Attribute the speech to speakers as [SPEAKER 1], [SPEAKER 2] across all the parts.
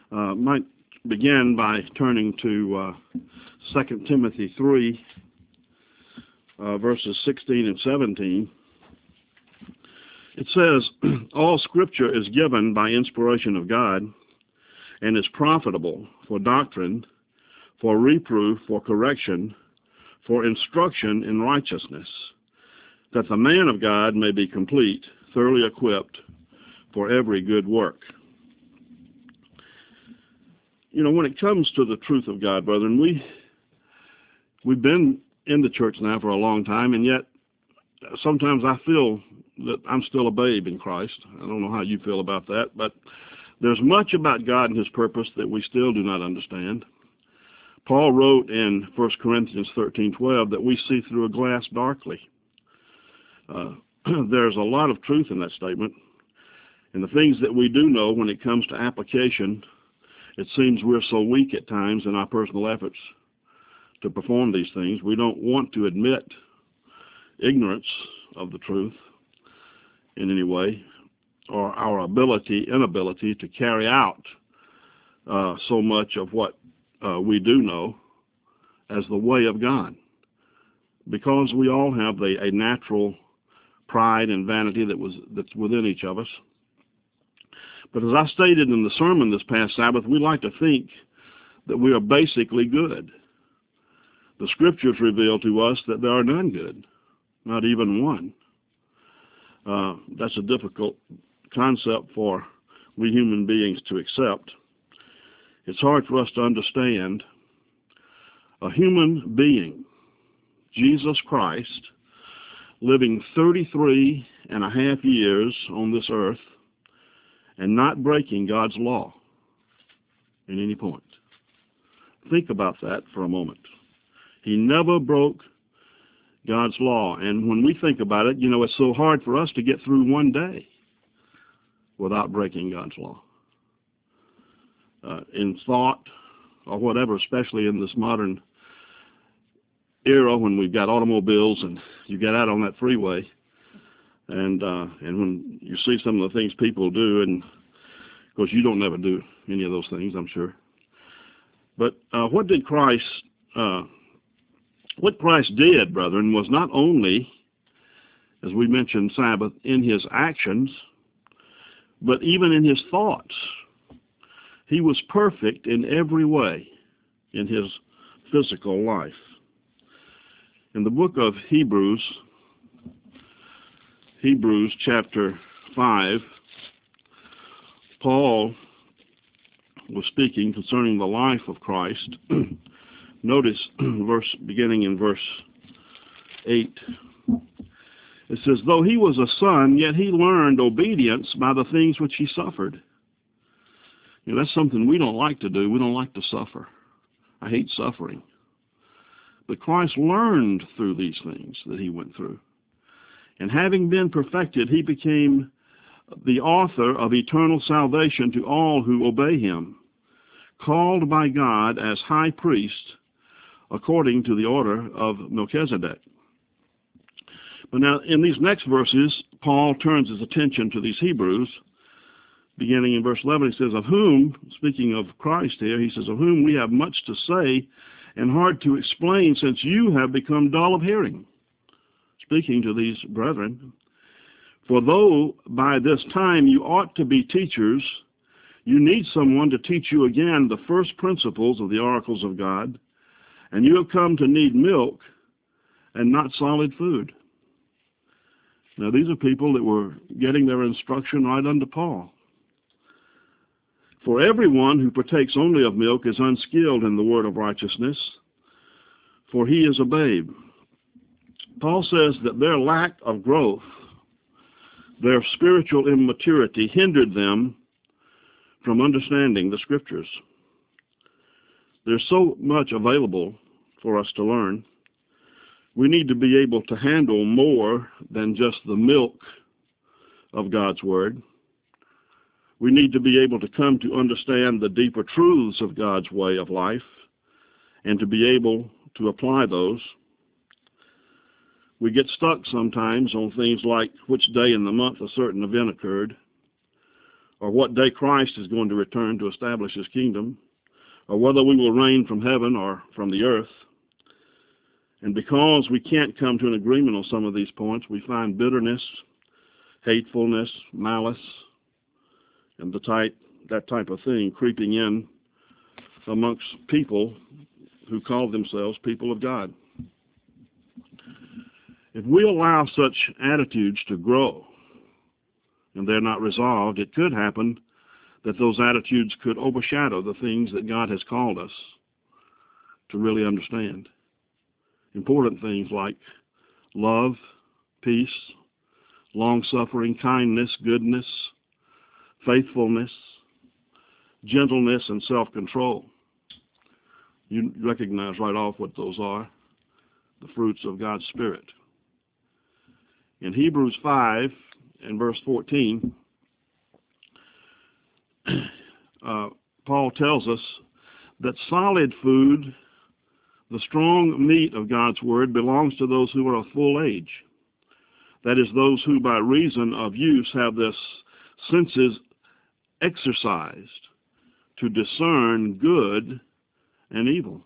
[SPEAKER 1] Might begin by turning to 2 Timothy 3, verses 16 and 17. It says, all Scripture is given by inspiration of God and is profitable for doctrine, for reproof, for correction, for instruction in righteousness, that the man of God may be complete, thoroughly equipped for every good work. You know, when it comes to the truth of God, brethren, we've been in the church now for a long time, and yet sometimes I feel that I'm still a babe in Christ. I don't know how you feel about that, but there's much about God and His purpose that we still do not understand. Paul wrote in 1 Corinthians 13:12 that we see through a glass darkly. There's a lot of truth in that statement, and the things that we do know when it comes to application, it seems we're so weak at times in our personal efforts to perform these things. We don't want to admit ignorance of the truth in any way, or our inability to carry out so much of what we do know as the way of God, because we all have a natural pride and vanity that's within each of us. But as I stated in the sermon this past Sabbath, we like to think that we are basically good. The Scriptures reveal to us that there are none good, not even one. That's a difficult concept for we human beings to accept. It's hard for us to understand a human being, Jesus Christ, living 33 and a half years on this earth and not breaking God's law at any point. Think about that for a moment. He never broke God's law. And when we think about it, you know, it's so hard for us to get through one day without breaking God's law. In thought or whatever, especially in this modern era when we've got automobiles and you get out on that freeway, and when you see some of the things people do, and of course you don't ever do any of those things, I'm sure. But what Christ did, brethren, was not only, as we mentioned Sabbath, in His actions, but even in His thoughts. He was perfect in every way in His physical life. In the book of Hebrews chapter 5, Paul was speaking concerning the life of Christ. Notice beginning in verse 8. It says, though He was a son, yet He learned obedience by the things which He suffered. You know, that's something we don't like to do. We don't like to suffer. I hate suffering. But Christ learned through these things that He went through. And having been perfected, He became the author of eternal salvation to all who obey Him, called by God as high priest according to the order of Melchizedek. But now, in these next verses, Paul turns his attention to these Hebrews. Beginning in verse 11, he says, of whom, speaking of Christ here, he says, of whom we have much to say and hard to explain, since you have become dull of hearing. Speaking to these brethren, for though by this time you ought to be teachers, you need someone to teach you again the first principles of the oracles of God, and you have come to need milk and not solid food. Now, these are people that were getting their instruction right under Paul. For everyone who partakes only of milk is unskilled in the word of righteousness, for he is a babe. Paul says that their lack of growth, their spiritual immaturity, hindered them from understanding the Scriptures. There's so much available for us to learn. We need to be able to handle more than just the milk of God's Word. We need to be able to come to understand the deeper truths of God's way of life and to be able to apply those. We get stuck sometimes on things like which day in the month a certain event occurred, or what day Christ is going to return to establish his kingdom, or whether we will reign from heaven or from the earth. And because we can't come to an agreement on some of these points, we find bitterness, hatefulness, malice, and that type of thing creeping in amongst people who call themselves people of God. If we allow such attitudes to grow and they're not resolved, it could happen that those attitudes could overshadow the things that God has called us to really understand. Important things like love, peace, long-suffering, kindness, goodness, faithfulness, gentleness, and self-control. You recognize right off what those are, the fruits of God's Spirit. In Hebrews 5 and verse 14, Paul tells us that solid food, the strong meat of God's Word, belongs to those who are of full age. That is, those who by reason of use have their senses exercised to discern good and evil.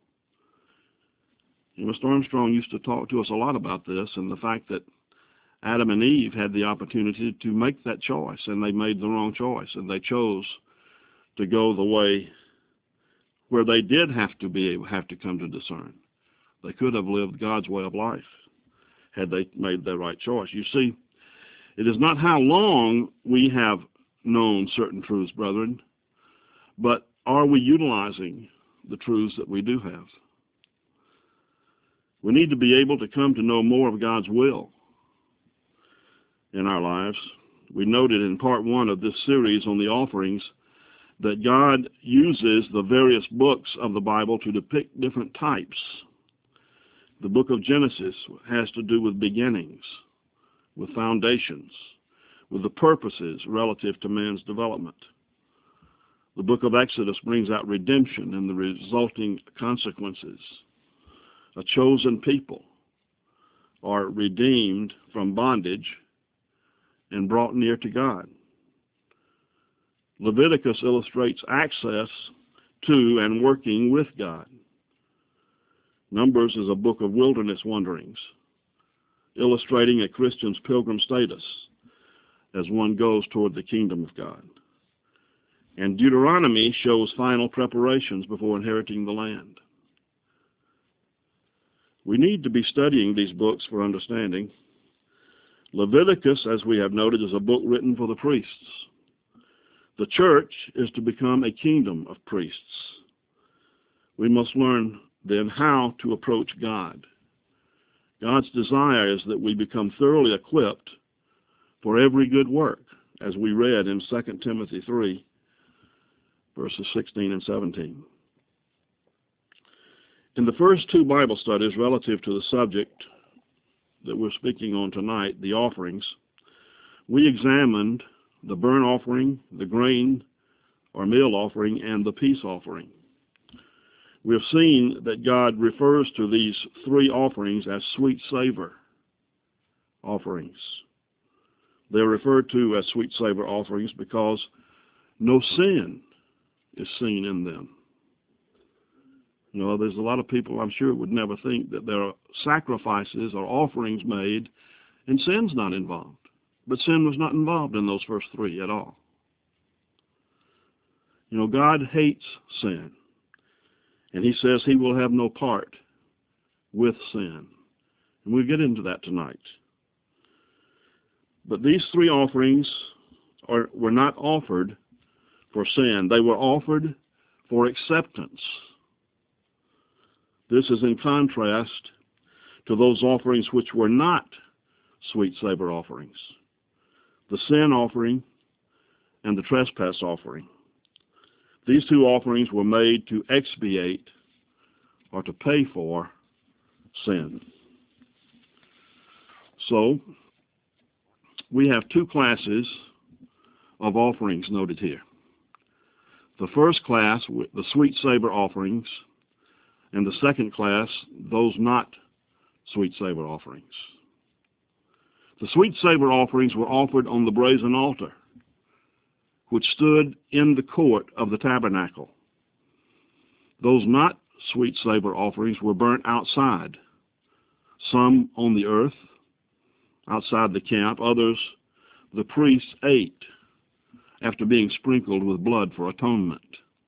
[SPEAKER 1] Mr. Armstrong used to talk to us a lot about this and the fact that Adam and Eve had the opportunity to make that choice, and they made the wrong choice, and they chose to go the way where they did have to come to discern. They could have lived God's way of life had they made the right choice. You see, it is not how long we have known certain truths, brethren, but are we utilizing the truths that we do have? We need to be able to come to know more of God's will in our lives. We noted in part 1 of this series on the offerings that God uses the various books of the Bible to depict different types. The book of Genesis has to do with beginnings, with foundations, with the purposes relative to man's development. The book of Exodus brings out redemption and the resulting consequences. A chosen people are redeemed from bondage and brought near to God. Leviticus illustrates access to and working with God. Numbers is a book of wilderness wanderings, illustrating a Christian's pilgrim status as one goes toward the kingdom of God. And Deuteronomy shows final preparations before inheriting the land. We need to be studying these books for understanding. Leviticus, as we have noted, is a book written for the priests. The church is to become a kingdom of priests. We must learn then how to approach God. God's desire is that we become thoroughly equipped for every good work, as we read in 2 Timothy 3, verses 16 and 17. In the first 2 Bible studies relative to the subject that we're speaking on tonight, the offerings, we examined the burnt offering, the grain or meal offering, and the peace offering. We have seen that God refers to these 3 offerings as sweet savor offerings. They're referred to as sweet savor offerings because no sin is seen in them. You know, there's a lot of people, I'm sure, would never think that there are sacrifices or offerings made and sin's not involved. But sin was not involved in those first 3 at all. You know, God hates sin. And he says he will have no part with sin. And we'll get into that tonight. But these 3 offerings were not offered for sin. They were offered for acceptance. This is in contrast to those offerings which were not sweet savor offerings. The sin offering and the trespass offering. These 2 offerings were made to expiate or to pay for sin. So, we have 2 classes of offerings noted here. The first class, the sweet savor offerings, and the second class, those not sweet savor offerings. The sweet savor offerings were offered on the brazen altar. which stood in the court of the tabernacle. Those not sweet savor offerings were burnt outside, some on the earth, outside the camp. Others the priests ate after being sprinkled with blood for atonement.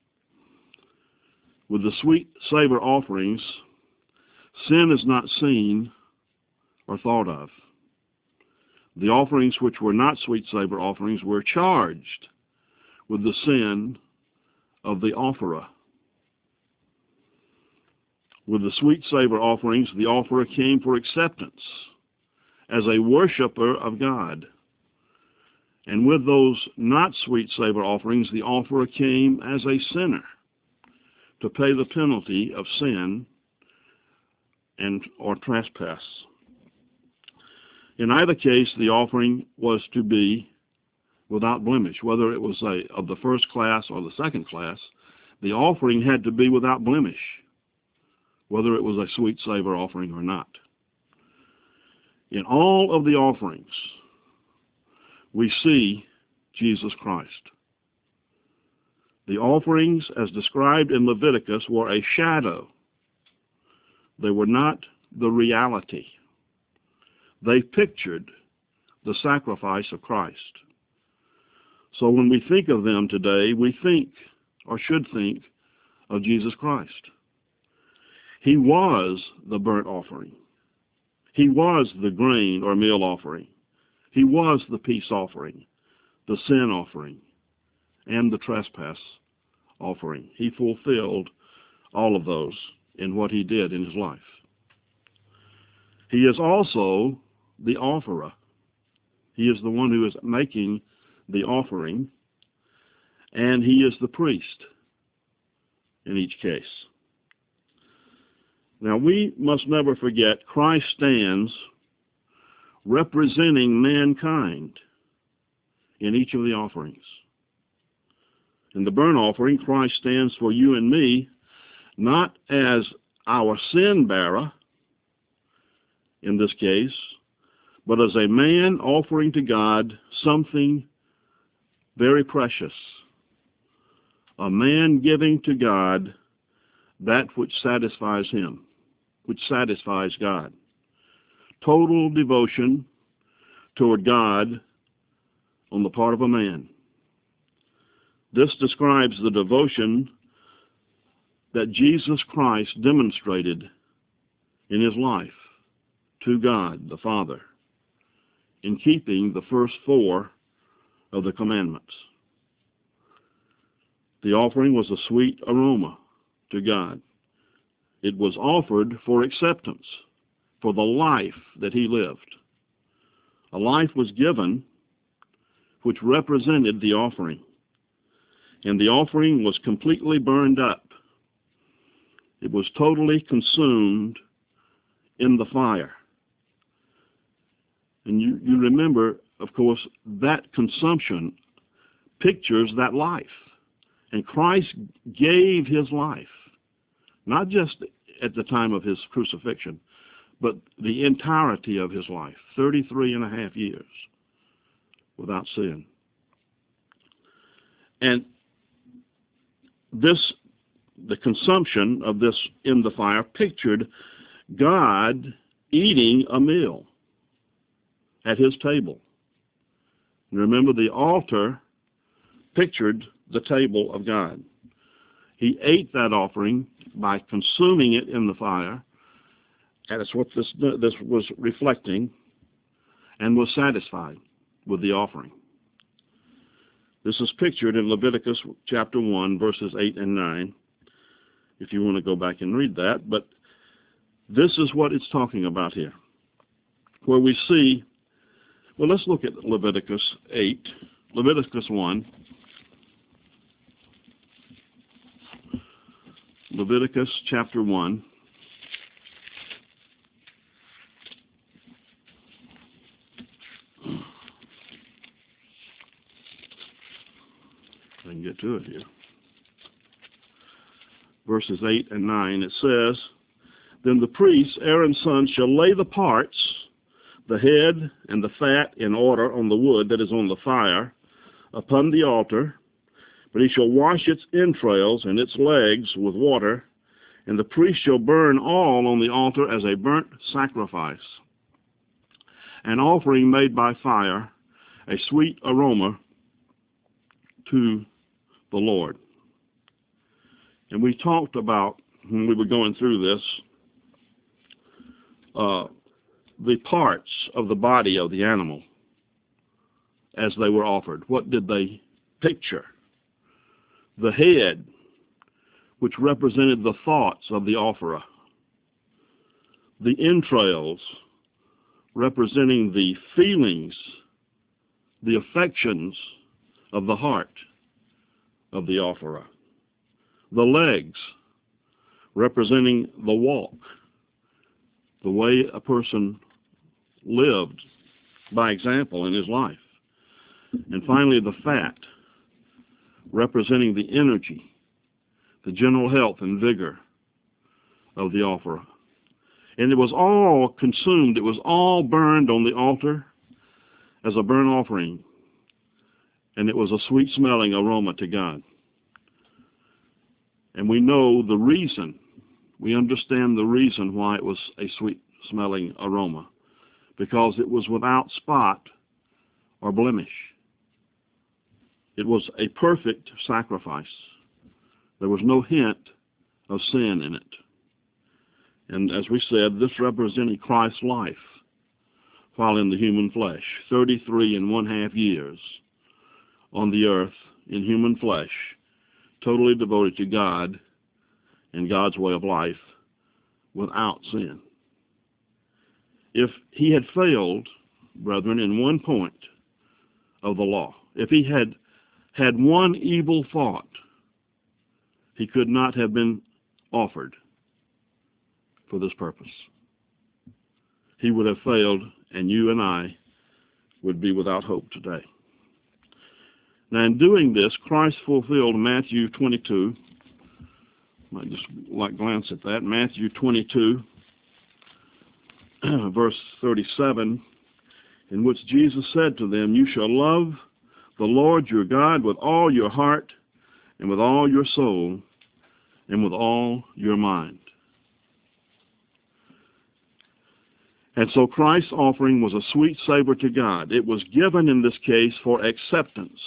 [SPEAKER 1] With the sweet savor offerings, sin is not seen or thought of. The offerings which were not sweet savor offerings were charged with the sin of the offerer. With the sweet savor offerings, the offerer came for acceptance as a worshiper of God. And with those not sweet savor offerings, the offerer came as a sinner to pay the penalty of sin and or trespass. In either case, the offering was to be without blemish. Whether it was of the first class or the second class, the offering had to be without blemish, whether it was a sweet savor offering or not. In all of the offerings, we see Jesus Christ. The offerings, as described in Leviticus, were a shadow. They were not the reality. They pictured the sacrifice of Christ. So when we think of them today, we think, or should think, of Jesus Christ. He was the burnt offering. He was the grain or meal offering. He was the peace offering, the sin offering, and the trespass offering. He fulfilled all of those in what he did in his life. He is also the offerer. He is the one who is making the offering, and he is the priest in each case. Now, we must never forget Christ stands representing mankind in each of the offerings. In the burnt offering, Christ stands for you and me, not as our sin bearer in this case, but as a man offering to God something very precious, a man giving to God that which satisfies him, which satisfies God. Total devotion toward God on the part of a man. This describes the devotion that Jesus Christ demonstrated in his life to God the Father in keeping the first 4 of the commandments. The offering was a sweet aroma to God. It was offered for acceptance, for the life that he lived. A life was given which represented the offering, and the offering was completely burned up. It was totally consumed in the fire. And you remember, of course, that consumption pictures that life. And Christ gave his life, not just at the time of his crucifixion, but the entirety of his life, 33 and a half years without sin. And the consumption of this in the fire pictured God eating a meal at his table. And remember, the altar pictured the table of God. He ate that offering by consuming it in the fire, and it's what this was reflecting, and was satisfied with the offering. This is pictured in Leviticus chapter 1, verses 8 and 9, if you want to go back and read that. But this is what it's talking about here, where we see, well, let's look at Leviticus 1. Leviticus chapter 1. I can get to it here. Verses 8 and 9, it says, Then the priests, Aaron's sons, shall lay the parts, the head and the fat in order on the wood that is on the fire, upon the altar, but he shall wash its entrails and its legs with water, and the priest shall burn all on the altar as a burnt sacrifice, an offering made by fire, a sweet aroma to the Lord. And we talked about, when we were going through this, the parts of the body of the animal as they were offered. What did they picture? The head, which represented the thoughts of the offerer. The entrails, representing the feelings, the affections of the heart of the offerer. The legs, representing the walk, the way a person lived by example in his life. And finally, the fat, representing the energy, the general health and vigor of the offerer. And it was all consumed, it was all burned on the altar as a burnt offering, and it was a sweet-smelling aroma to God. And we know the reason, we understand the reason why it was a sweet-smelling aroma, because it was without spot or blemish. It was a perfect sacrifice. There was no hint of sin in it. And as we said, this represented Christ's life while in the human flesh, 33.5 years on the earth in human flesh, totally devoted to God and God's way of life without sin. If he had failed, brethren, in one point of the law, if he had one evil thought, he could not have been offered for this purpose. He would have failed, and you and I would be without hope today. Now, in doing this, Christ fulfilled Matthew 22. I might just glance at that. Matthew 22, verse 37, in which Jesus said to them, "You shall love the Lord your God with all your heart and with all your soul and with all your mind." And so Christ's offering was a sweet savor to God. It was given in this case for acceptance.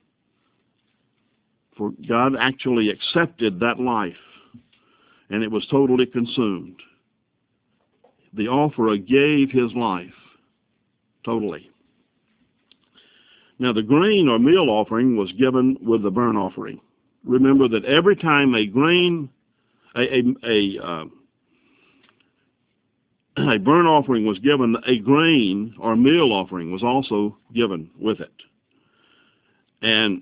[SPEAKER 1] For God actually accepted that life, and it was totally consumed. The offerer gave his life totally. Now, the grain or meal offering was given with the burnt offering. Remember that every time a burnt offering was given, a grain or meal offering was also given with it. And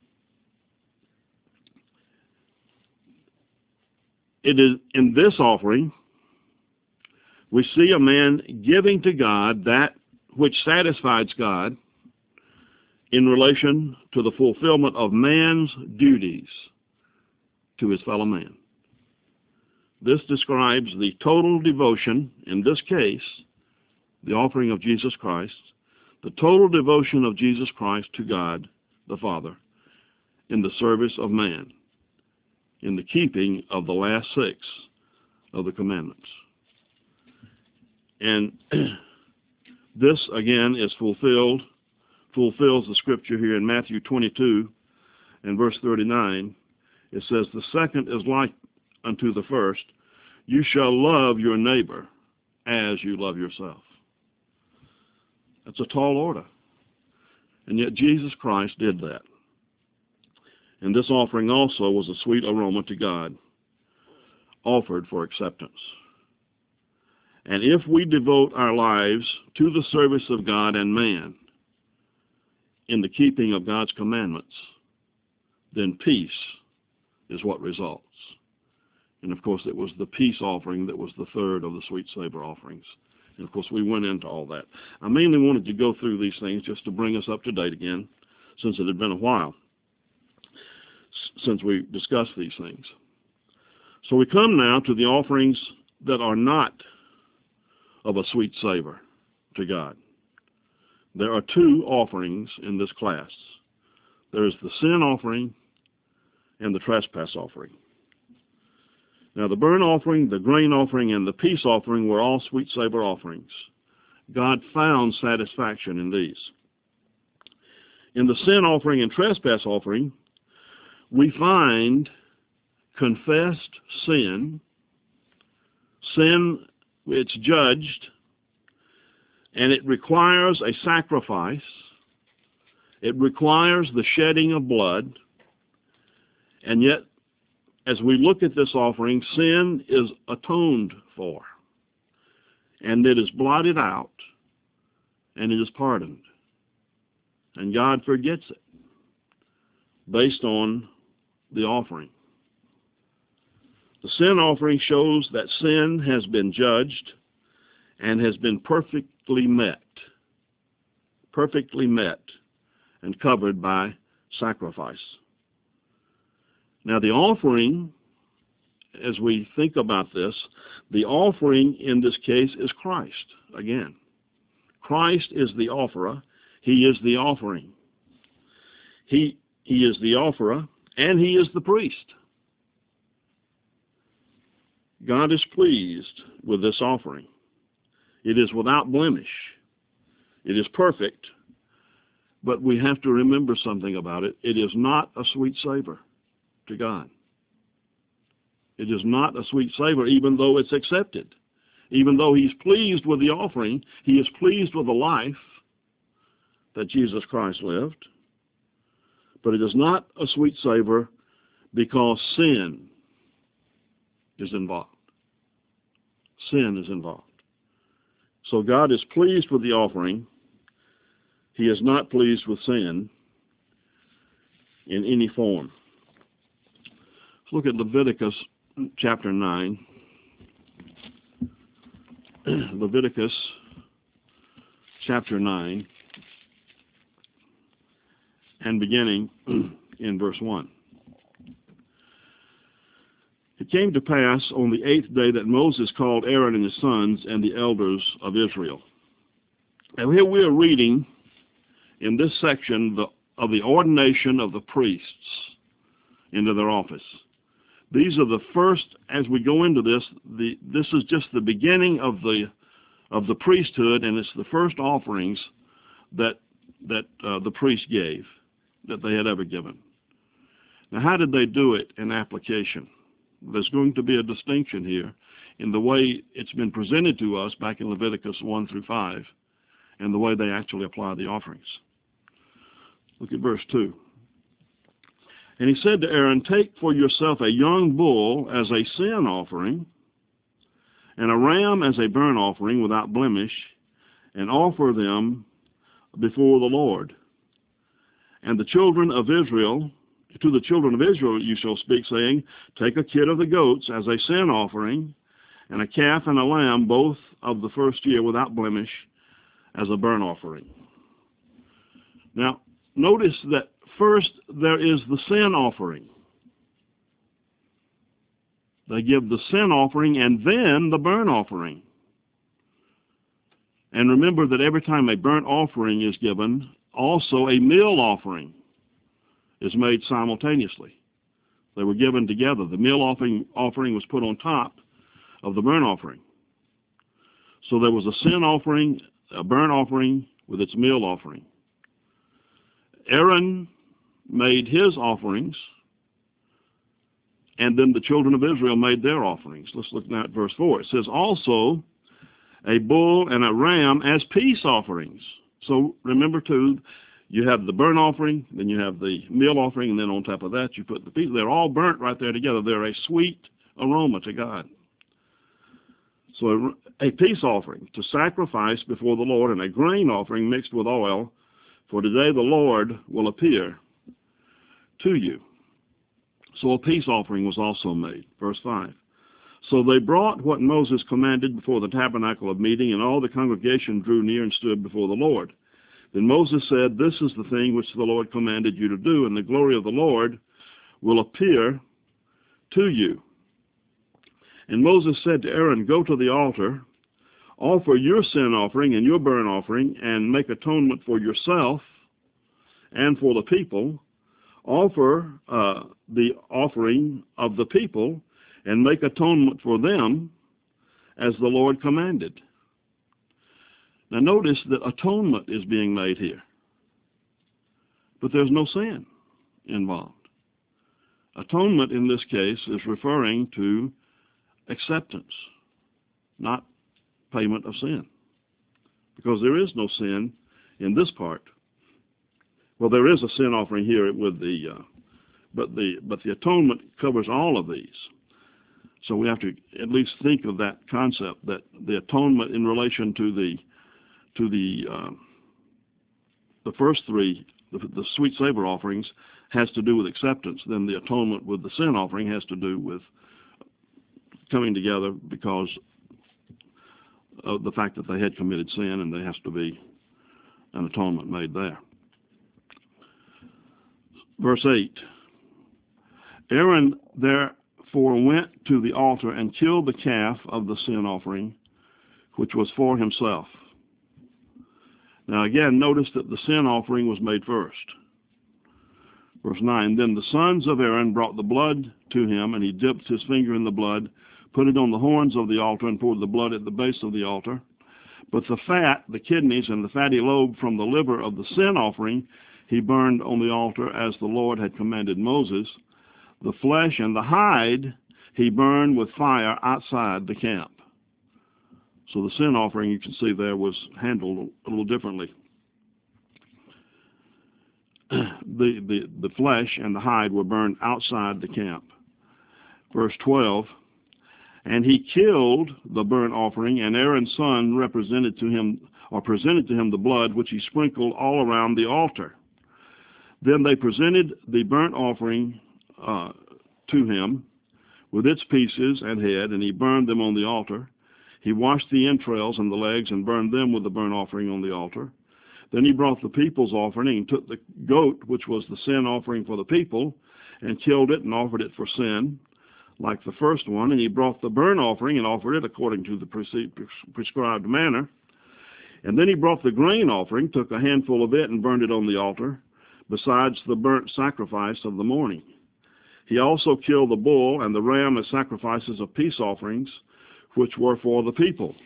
[SPEAKER 1] it is in this offering we see a man giving to God that which satisfies God in relation to the fulfillment of man's duties to his fellow man. This describes the total devotion, in this case, the offering of Jesus Christ, the total devotion of Jesus Christ to God the Father in the service of man, in the keeping of the last 6 of the commandments. And this, again, is fulfills the scripture here in Matthew 22 and verse 39. It says, "The second is like unto the first, you shall love your neighbor as you love yourself." That's a tall order. And yet Jesus Christ did that. And this offering also was a sweet aroma to God, offered for acceptance. And if we devote our lives to the service of God and man in the keeping of God's commandments, then peace is what results. And of course, it was the peace offering that was the third of the sweet savor offerings. And of course, we went into all that. I mainly wanted to go through these things just to bring us up to date again, since it had been a while since we discussed these things. So we come now to the offerings that are not of a sweet savor to God. There are 2 offerings in this class. There's the sin offering and the trespass offering. Now, the burnt offering, the grain offering, and the peace offering were all sweet savor offerings. God found satisfaction in these. In the sin offering and trespass offering, we find confessed sin. Sin, it's judged, and it requires a sacrifice. It requires the shedding of blood. And yet, as we look at this offering, sin is atoned for, and it is blotted out, and it is pardoned. And God forgets it based on the offering. The sin offering shows that sin has been judged and has been perfectly met and covered by sacrifice. Now, the offering, as we think about this, the offering in this case is Christ. Again, Christ is the offerer. He is the offering. He is the offerer, and he is the priest. God is pleased with this offering. It is without blemish. It is perfect, but we have to remember something about it. It is not a sweet savor to God. It is not a sweet savor, even though it's accepted. Even though he's pleased with the offering, he is pleased with the life that Jesus Christ lived. But it is not a sweet savor because sin is involved. Sin is involved. So God is pleased with the offering. He is not pleased with sin in any form. Let's look at Leviticus chapter 9. Leviticus chapter 9, and beginning in verse 1. It came to pass on the 8th day that Moses called Aaron and his sons and the elders of Israel. And here we are reading in this section of the ordination of the priests into their office. These are the first, as we go into this, this is just the beginning of the priesthood, and it's the first offerings that the priest gave, that they had ever given. Now, how did they do it in application? There's going to be a distinction here in the way it's been presented to us back in Leviticus 1 through 5 and the way they actually apply the offerings. Look at verse 2. And he said to Aaron, take for yourself a young bull as a sin offering and a ram as a burnt offering without blemish, and offer them before the Lord. And the children of Israel, to the children of Israel you shall speak, saying, take a kid of the goats as a sin offering, and a calf and a lamb, both of the first year without blemish, as a burnt offering. Now, notice that first there is the sin offering. They give the sin offering and then the burnt offering. And remember that every time a burnt offering is given, also a meal offering is made simultaneously. They were given together. The meal offering was put on top of the burnt offering. So there was a sin offering, a burnt offering with its meal offering. Aaron made his offerings, and then the children of Israel made their offerings. Let's look now at verse 4. It says, also a bull and a ram as peace offerings. So remember, too, you have the burnt offering, then you have the meal offering, and then on top of that you put the peace. They're all burnt right there together. They're a sweet aroma to God. So a peace offering to sacrifice before the Lord, and a grain offering mixed with oil, for today the Lord will appear to you. So a peace offering was also made. Verse 5. So they brought what Moses commanded before the tabernacle of meeting, and all the congregation drew near and stood before the Lord. Then Moses said, this is the thing which the Lord commanded you to do, and the glory of the Lord will appear to you. And Moses said to Aaron, go to the altar, offer your sin offering and your burnt offering, and make atonement for yourself and for the people, offer the offering of the people and make atonement for them as the Lord commanded. Now notice that atonement is being made here, but there's no sin involved. Atonement in this case is referring to acceptance, not payment of sin, because there is no sin in this part. Well, there is a sin offering here with but the atonement covers all of these. So we have to at least think of that concept, that the atonement in relation to the first three, the sweet savor offerings, has to do with acceptance. Then the atonement with the sin offering has to do with coming together because of the fact that they had committed sin, and there has to be an atonement made there. Verse 8, Aaron therefore went to the altar and killed the calf of the sin offering, which was for himself. Now again, notice that the sin offering was made first. Verse 9, then the sons of Aaron brought the blood to him, and he dipped his finger in the blood, put it on the horns of the altar, and poured the blood at the base of the altar. But the fat, the kidneys, and the fatty lobe from the liver of the sin offering he burned on the altar as the Lord had commanded Moses. The flesh and the hide he burned with fire outside the camp. So the sin offering, you can see there, was handled a little differently. The flesh and the hide were burned outside the camp. Verse 12, and he killed the burnt offering, and Aaron's son presented to him the blood, which he sprinkled all around the altar. Then they presented the burnt offering to him with its pieces and head, and he burned them on the altar. He washed the entrails and the legs and burned them with the burnt offering on the altar. Then he brought the people's offering and took the goat, which was the sin offering for the people, and killed it and offered it for sin, like the first one. And he brought the burnt offering and offered it according to the prescribed manner. And then he brought the grain offering, took a handful of it and burned it on the altar, besides the burnt sacrifice of the morning. He also killed the bull and the ram as sacrifices of peace offerings, which were for the people.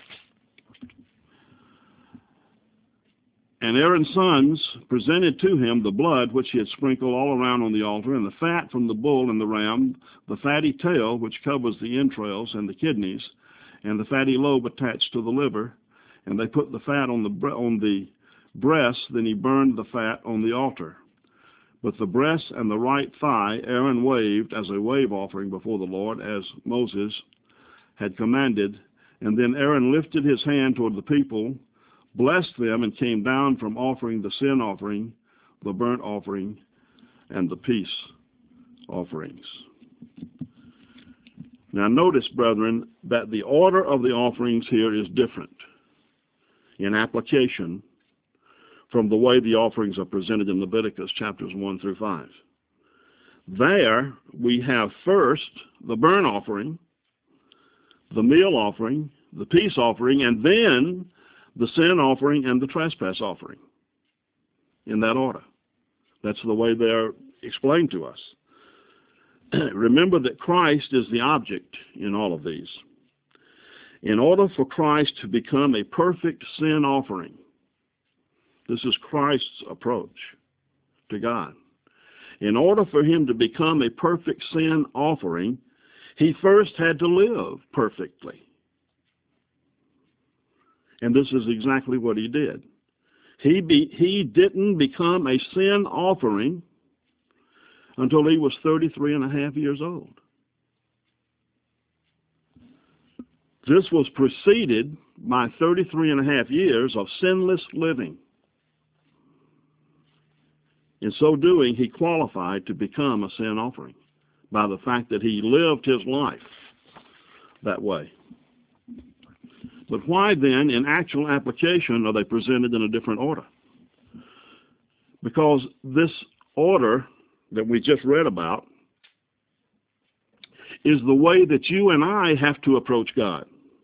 [SPEAKER 1] And Aaron's sons presented to him the blood which he had sprinkled all around on the altar, and the fat from the bull and the ram, the fatty tail which covers the entrails and the kidneys, and the fatty lobe attached to the liver. And they put the fat on the breast, then he burned the fat on the altar. But the breast and the right thigh Aaron waved as a wave offering before the Lord, as Moses had commanded. And then Aaron lifted his hand toward the people, blessed them, and came down from offering the sin offering, the burnt offering, and the peace offerings. Now notice, brethren, that the order of the offerings here is different in application from the way the offerings are presented in Leviticus chapters 1 through 5. There we have first the burnt offering, the meal offering, the peace offering, and then the sin offering and the trespass offering, in that order. That's the way they're explained to us. Remember that Christ is the object in all of these. In order for Christ to become a perfect sin offering, this is Christ's approach to God. In order for him to become a perfect sin offering, he first had to live perfectly. And this is exactly what he did. He didn't become a sin offering until he was 33 and a half years old. This was preceded by 33 and a half years of sinless living. In so doing, he qualified to become a sin offering by the fact that he lived his life that way. But why then, in actual application, are they presented in a different order? Because this order that we just read about is the way that you and I have to approach God.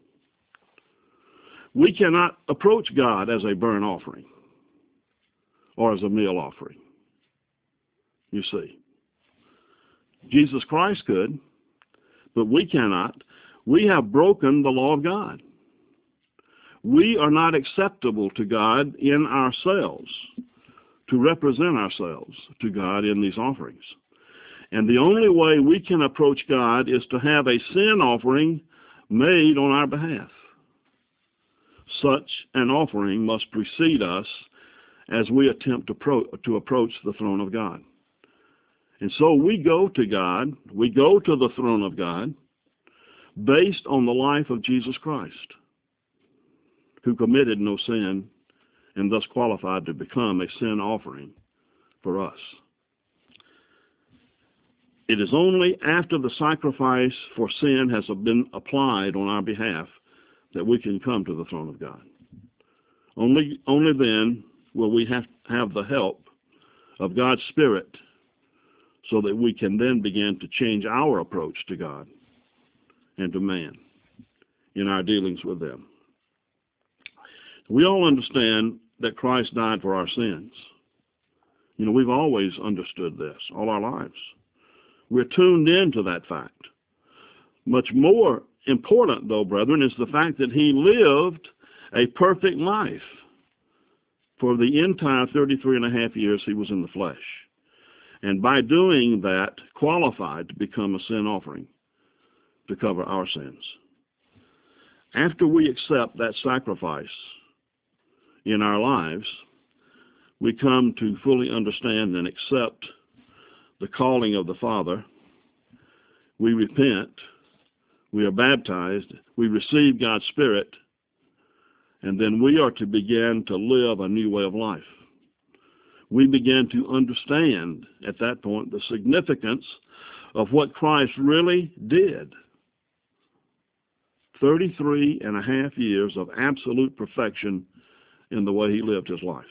[SPEAKER 1] We cannot approach God as a burnt offering or as a meal offering. you see. Jesus Christ could, but we cannot. We have broken the law of God. We are not acceptable to God in ourselves, to represent ourselves to God in these offerings. And the only way we can approach God is to have a sin offering made on our behalf. Such an offering must precede us as we attempt to approach the throne of God. And so we go to God, we go to the throne of God based on the life of Jesus Christ, who committed no sin and thus qualified to become a sin offering for us. It is only after the sacrifice for sin has been applied on our behalf that we can come to the throne of God. Only then will we have the help of God's Spirit so that we can then begin to change our approach to God and to man in our dealings with them. We all understand that Christ died for our sins. You know, we've always understood this all our lives. We're tuned into that fact. Much more important, though, brethren, is the fact that he lived a perfect life for the entire 33 and a half years he was in the flesh. And by doing that, qualified to become a sin offering to cover our sins. After we accept that sacrifice in our lives, we come to fully understand and accept the calling of the Father. We repent, we are baptized, we receive God's Spirit, and then we are to begin to live a new way of life. We begin to understand at that point the significance of what Christ really did. 33 and a half years of absolute perfection in the way he lived his life.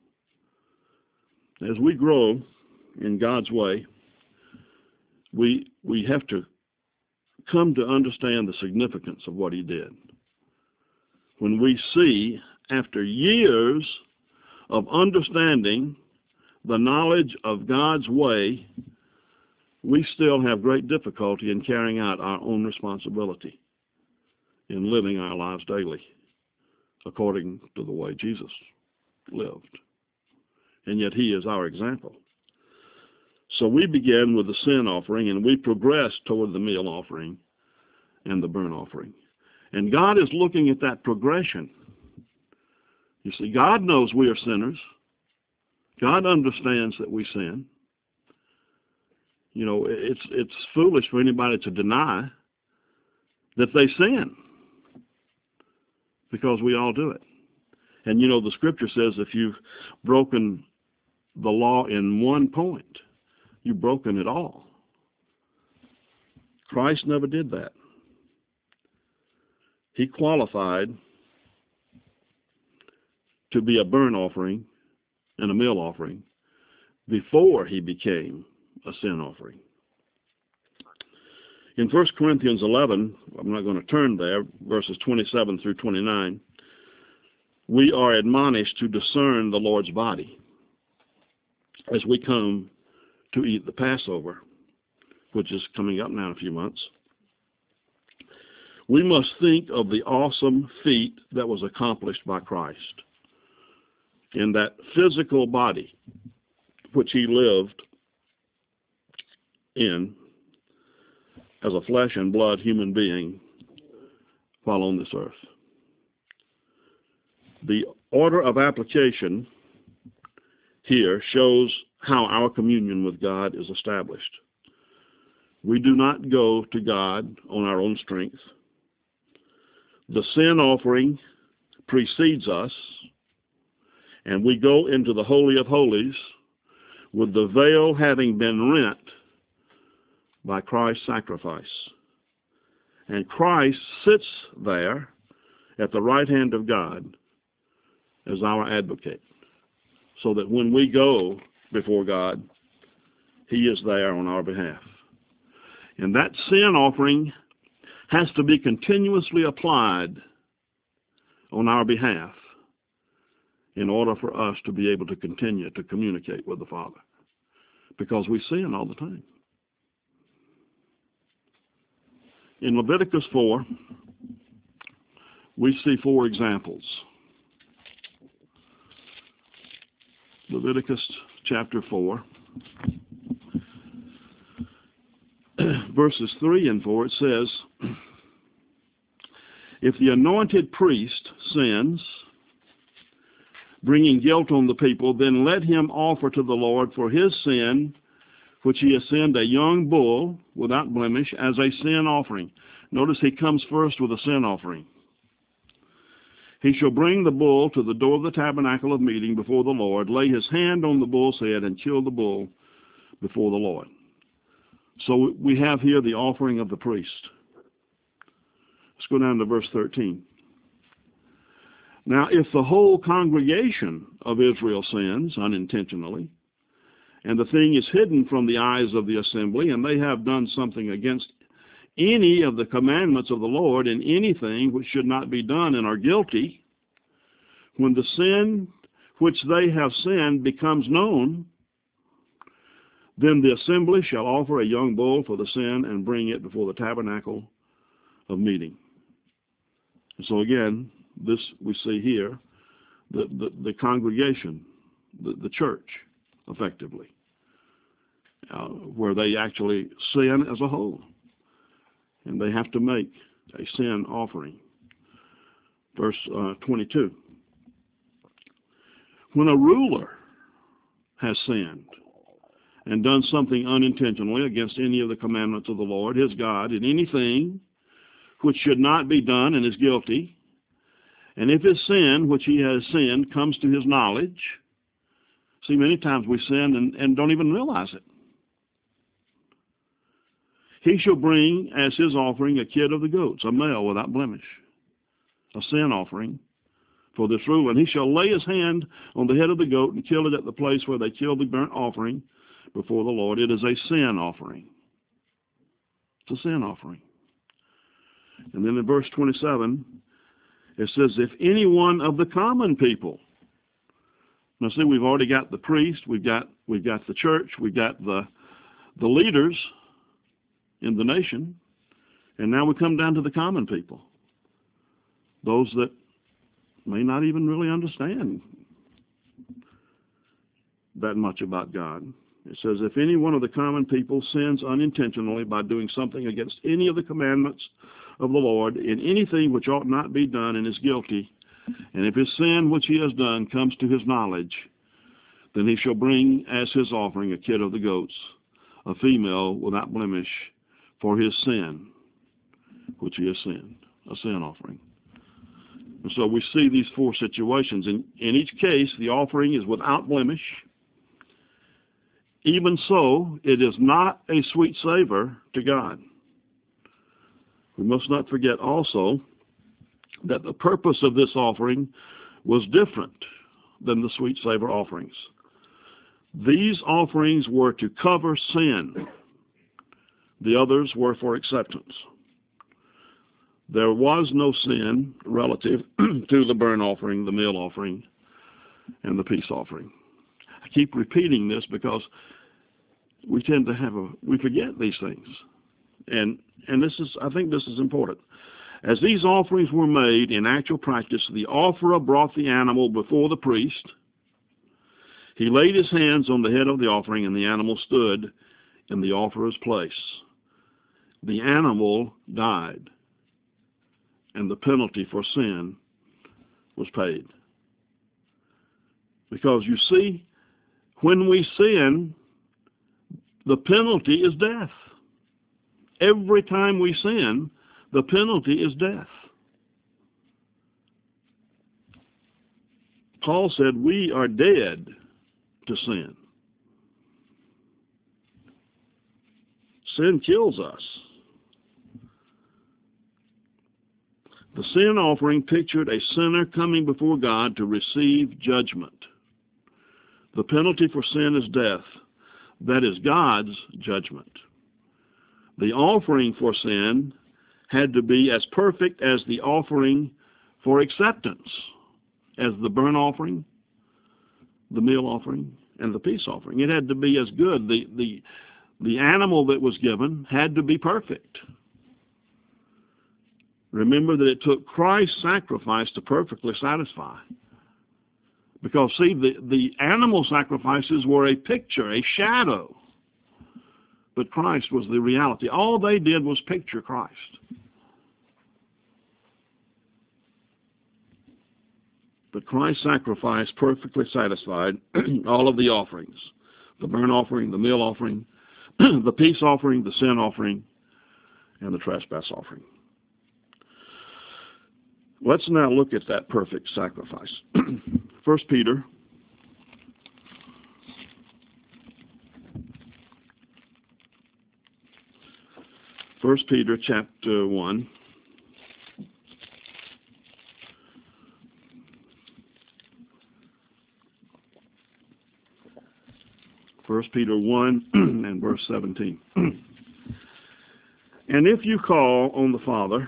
[SPEAKER 1] As we grow in God's way, we have to come to understand the significance of what he did. When we see, after years of understanding the knowledge of God's way, we still have great difficulty in carrying out our own responsibility in living our lives daily according to the way Jesus lived. And yet he is our example. So we begin with the sin offering, and we progress toward the meal offering and the burnt offering. And God is looking at that progression. You see, God knows we are sinners. God understands that we sin. You know, it's foolish for anybody to deny that they sin, because we all do it. And you know, the scripture says if you've broken the law in one point, you've broken it all. Christ never did that. He qualified to be a burnt offering and a meal offering before he became a sin offering. In 1 Corinthians 11, I'm not going to turn there, verses 27 through 29, we are admonished to discern the Lord's body as we come to eat the Passover, which is coming up now in a few months. We must think of the awesome feat that was accomplished by Christ in that physical body which he lived in as a flesh and blood human being while on this earth. The order of application here shows how our communion with God is established. We do not go to God on our own strength. The sin offering precedes us, and we go into the Holy of Holies with the veil having been rent by Christ's sacrifice. And Christ sits there at the right hand of God as our advocate, so that when we go before God, he is there on our behalf. And that sin offering has to be continuously applied on our behalf in order for us to be able to continue to communicate with the Father. because we sin all the time. In Leviticus 4, we see 4 examples. Leviticus chapter 4, verses 3 and 4, it says, if the anointed priest sins, bringing guilt on the people, then let him offer to the Lord for his sin, which he has sinned, a young bull without blemish as a sin offering. Notice he comes first with a sin offering. He shall bring the bull to the door of the tabernacle of meeting before the Lord, lay his hand on the bull's head, and kill the bull before the Lord. So we have here the offering of the priest. Let's go down to verse 13. Now, if the whole congregation of Israel sins unintentionally, and the thing is hidden from the eyes of the assembly, and they have done something against any of the commandments of the Lord in anything which should not be done, and are guilty, when the sin which they have sinned becomes known, then the assembly shall offer a young bull for the sin and bring it before the tabernacle of meeting. So again, this we see here, the congregation, the church, effectively, where they actually sin as a whole, and they have to make a sin offering. Verse 22. When a ruler has sinned and done something unintentionally against any of the commandments of the Lord his God in anything which should not be done, and is guilty, and if his sin which he has sinned comes to his knowledge, see, many times we sin and don't even realize it, he shall bring as his offering a kid of the goats, a male without blemish, a sin offering for this rule. And he shall lay his hand on the head of the goat and kill it at the place where they kill the burnt offering before the Lord. It is a sin offering. It's a sin offering. And then in verse 27, it says, if any one of the common people. Now see, we've already got the priest, we've got the church, we've got the leaders in the nation, and now we come down to the common people, those that may not even really understand that much about God. It says, if any one of the common people sins unintentionally by doing something against any of the commandments of the Lord in anything which ought not be done, and is guilty, and if his sin which he has done comes to his knowledge, then he shall bring as his offering a kid of the goats, a female without blemish, for his sin which he has sinned, a sin offering. And so we see these 4 situations. In each case, the offering is without blemish. Even so, it is not a sweet savor to God. We must not forget also that the purpose of this offering was different than the sweet savor offerings. These offerings were to cover sin. The others were for acceptance. There was no sin relative to the burnt offering, the meal offering, and the peace offering. I keep repeating this because we tend to we forget these things. And I think this is important. As these offerings were made in actual practice, the offerer brought the animal before the priest. He laid his hands on the head of the offering, and the animal stood in the offerer's place. The animal died, and the penalty for sin was paid. Because you see, when we sin, the penalty is death. Every time we sin, the penalty is death. Paul said we are dead to sin. Sin kills us. The sin offering pictured a sinner coming before God to receive judgment. The penalty for sin is death. That is God's judgment. The offering for sin had to be as perfect as the offering for acceptance, as the burnt offering, the meal offering, and the peace offering. It had to be as good. The animal that was given had to be perfect. Remember that it took Christ's sacrifice to perfectly satisfy. Because, see, the animal sacrifices were a picture, a shadow. But Christ was the reality. All they did was picture Christ. But Christ's sacrifice perfectly satisfied all of the offerings. The burnt offering, the meal offering, the peace offering, the sin offering, and the trespass offering. Let's now look at that perfect sacrifice. 1 Peter chapter 1. 1 Peter 1 and verse 17. And if you call on the Father,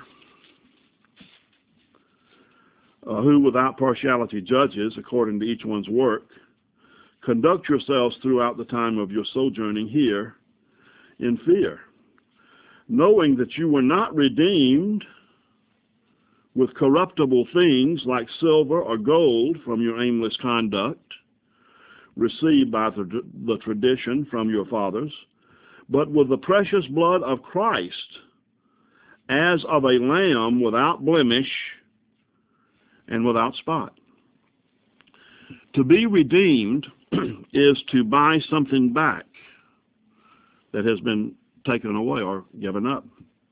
[SPEAKER 1] who without partiality judges according to each one's work, conduct yourselves throughout the time of your sojourning here in fear, knowing that you were not redeemed with corruptible things like silver or gold from your aimless conduct, received by the tradition from your fathers, but with the precious blood of Christ, as of a lamb without blemish and without spot. To be redeemed is to buy something back that has been taken away or given up.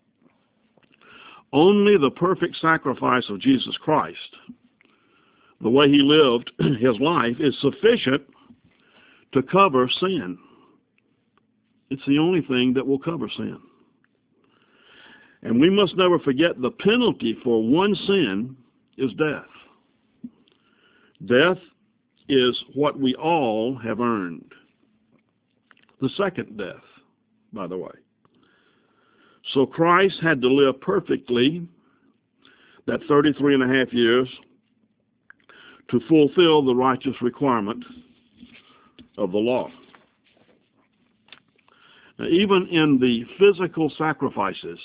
[SPEAKER 1] Only the perfect sacrifice of Jesus Christ, the way he lived his life, is sufficient to cover sin. It's the only thing that will cover sin. And we must never forget the penalty for one sin is death. Death is what we all have earned. The second death, by the way. So Christ had to live perfectly that 33 and a half years to fulfill the righteous requirement of the law. Now, even in the physical sacrifices,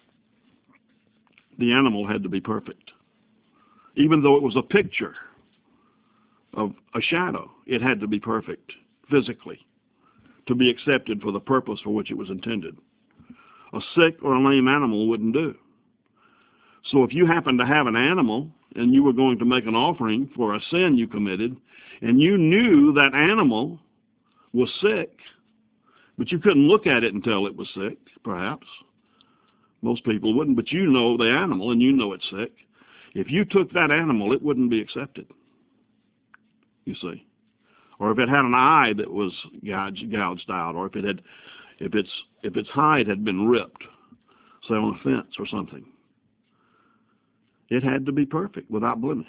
[SPEAKER 1] the animal had to be perfect. Even though it was a picture of a shadow, it had to be perfect physically to be accepted for the purpose for which it was intended. A sick or a lame animal wouldn't do. So if you happened to have an animal and you were going to make an offering for a sin you committed, and you knew that animal was sick, but you couldn't look at it and tell it was sick, perhaps. Most people wouldn't, but you know the animal and you know it's sick. If you took that animal, it wouldn't be accepted, you see. Or if it had an eye that was gouged out, or if its hide had been ripped, say on a fence or something. It had to be perfect, without blemish.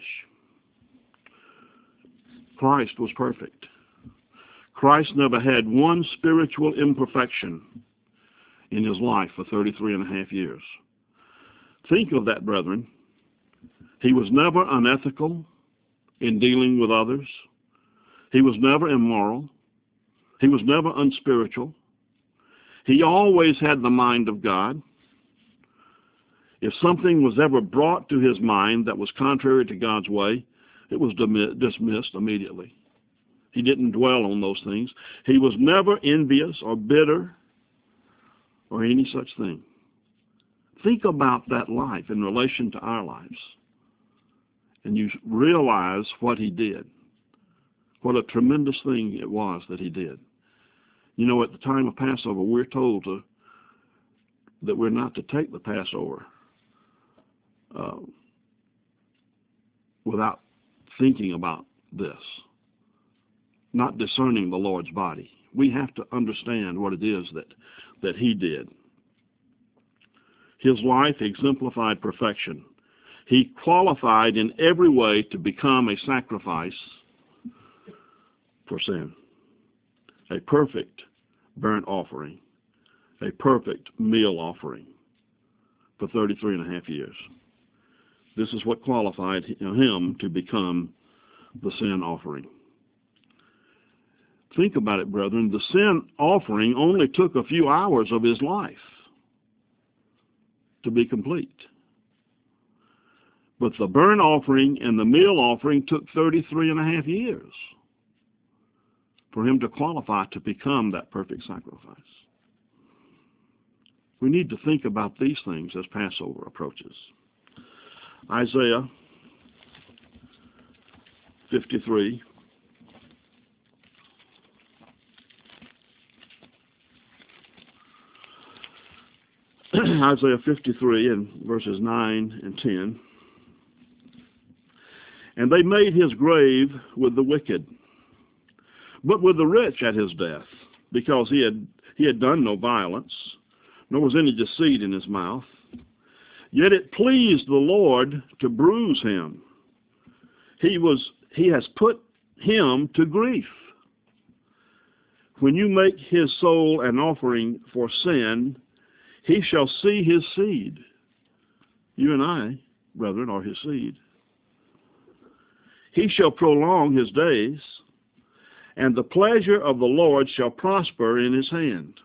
[SPEAKER 1] Christ was perfect. Christ never had one spiritual imperfection in his life for 33 and a half years. Think of that, brethren. He was never unethical in dealing with others. He was never immoral. He was never unspiritual. He always had the mind of God. If something was ever brought to his mind that was contrary to God's way, it was dismissed immediately. He didn't dwell on those things. He was never envious or bitter or any such thing. Think about that life in relation to our lives, and you realize what he did. What a tremendous thing it was that he did. You know, at the time of Passover, we're told that we're not to take the Passover without thinking about this, not discerning the Lord's body. We have to understand what it is that he did. His life exemplified perfection. He qualified in every way to become a sacrifice for sin. A perfect burnt offering, a perfect meal offering for 33 and a half years. This is what qualified him to become the sin offering. Think about it, brethren. The sin offering only took a few hours of his life to be complete. But the burnt offering and the meal offering took 33.5 years for him to qualify to become that perfect sacrifice. We need to think about these things as Passover approaches. Isaiah 53. Isaiah 53 and verses 9 and 10. And they made his grave with the wicked, but with the rich at his death, because he had done no violence, nor was any deceit in his mouth. Yet it pleased the Lord to bruise him. He has put him to grief. When you make his soul an offering for sin, he shall see his seed. You and I, brethren, are his seed. He shall prolong his days, and the pleasure of the Lord shall prosper in his hand.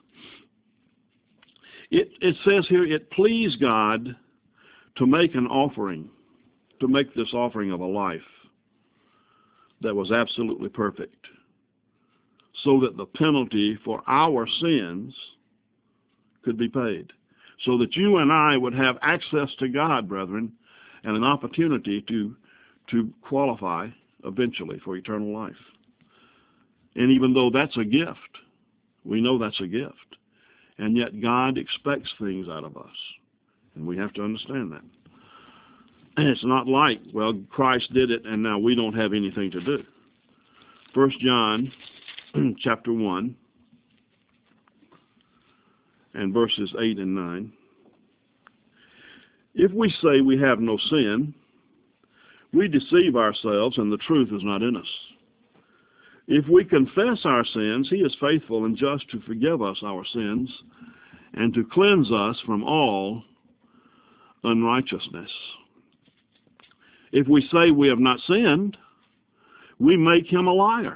[SPEAKER 1] It says here, it pleased God to make an offering, to make this offering of a life that was absolutely perfect, so that the penalty for our sins could be paid, so that you and I would have access to God, brethren, and an opportunity to qualify eventually for eternal life. And even though that's a gift, we know that's a gift, and yet God expects things out of us, and we have to understand that. And it's not like, well, Christ did it and now we don't have anything to do. 1 John chapter 1 and verses 8 and 9. If we say we have no sin, we deceive ourselves and the truth is not in us. If we confess our sins, he is faithful and just to forgive us our sins and to cleanse us from all unrighteousness. If we say we have not sinned, we make him a liar,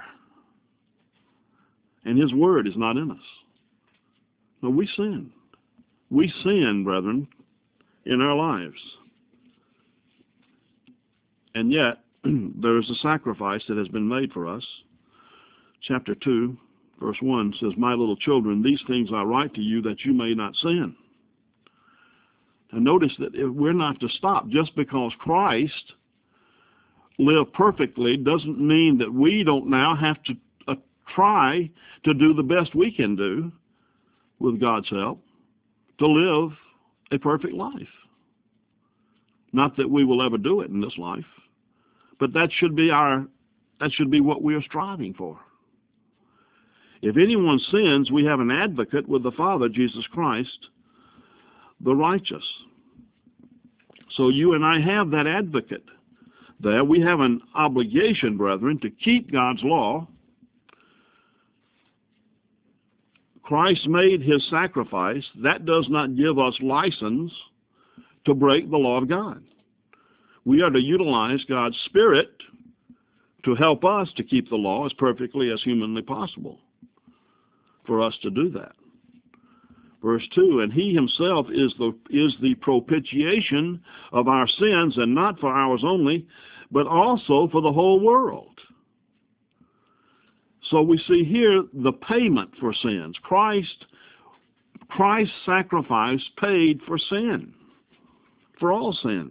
[SPEAKER 1] and his word is not in us. No, we sin. We sin, brethren, in our lives. And yet, there is a sacrifice that has been made for us. Chapter 2, verse 1 says, My little children, these things I write to you that you may not sin. And notice that we're not to stop. Just because Christ lived perfectly doesn't mean that we don't now have to try to do the best we can do with God's help to live a perfect life. Not that we will ever do it in this life, but that should be what we are striving for. If anyone sins, we have an advocate with the Father, Jesus Christ, the righteous. So you and I have that advocate there. We have an obligation, brethren, to keep God's law. Christ made his sacrifice. That does not give us license to break the law of God. We are to utilize God's Spirit to help us to keep the law as perfectly as humanly possible for us to do that. Verse 2, and he himself is the propitiation of our sins, and not for ours only, but also for the whole world. So we see here the payment for sins. Christ's sacrifice paid for sin, for all sin.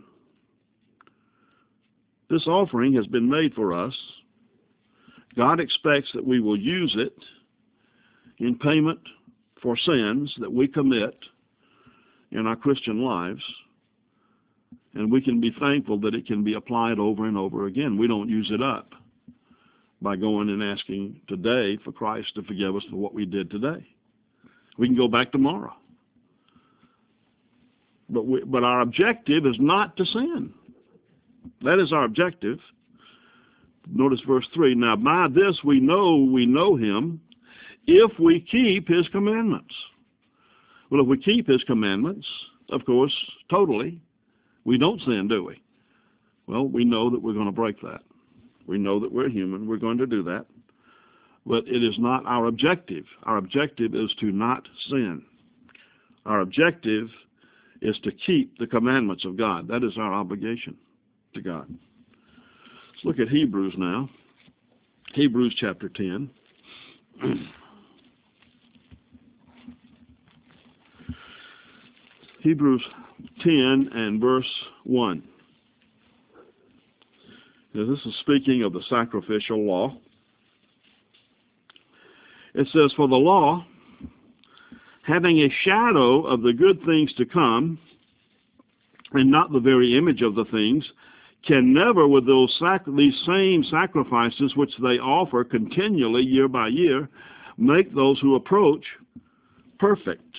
[SPEAKER 1] This offering has been made for us. God expects that we will use it in payment for sins that we commit in our Christian lives, and we can be thankful that it can be applied over and over again. We don't use it up by going and asking today for Christ to forgive us for what we did today. We can go back tomorrow. But our objective is not to sin. That is our objective. Notice verse 3. Now by this we know him, if we keep his commandments. Well, if we keep his commandments, of course, totally, we don't sin, do we? Well, we know that we're going to break that. We know that we're human. We're going to do that. but it is not our objective. Our objective is to not sin. Our objective is to keep the commandments of God. That is our obligation to God. Let's look at Hebrews now. Hebrews chapter 10. Hebrews 10 and verse 1. Now, this is speaking of the sacrificial law. It says, "For the law, having a shadow of the good things to come, and not the very image of the things, can never, with these same sacrifices which they offer continually year by year, make those who approach perfect."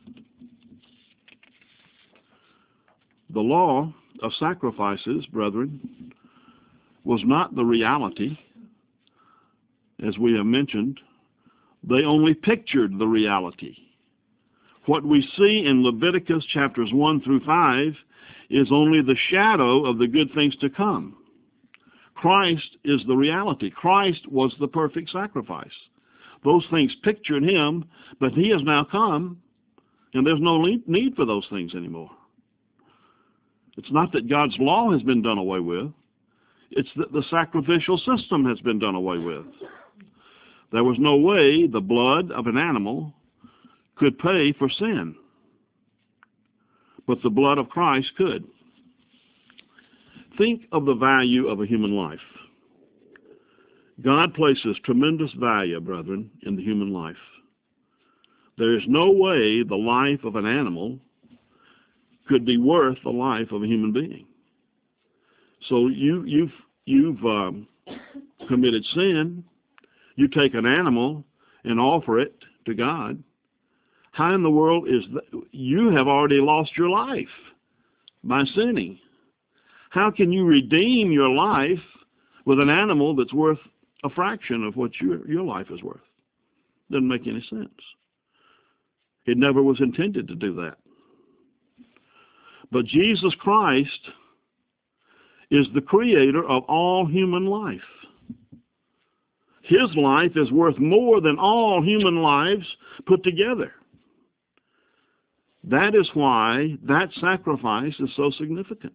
[SPEAKER 1] The law of sacrifices, brethren, was not the reality, as we have mentioned. They only pictured the reality. What we see in Leviticus chapters 1 through 5 is only the shadow of the good things to come. Christ is the reality. Christ was the perfect sacrifice. Those things pictured him, but he has now come, and there's no need for those things anymore. It's not that God's law has been done away with. It's that the sacrificial system has been done away with. There was no way the blood of an animal could pay for sin, but the blood of Christ could. Think of the value of a human life. God places tremendous value, brethren, in the human life. There is no way the life of an animal could be worth the life of a human being. So you've committed sin. You take an animal and offer it to God. How in the world is that? You have already lost your life by sinning. How can you redeem your life with an animal that's worth a fraction of what your life is worth? Doesn't make any sense. It never was intended to do that. But Jesus Christ is the creator of all human life. His life is worth more than all human lives put together. That is why that sacrifice is so significant.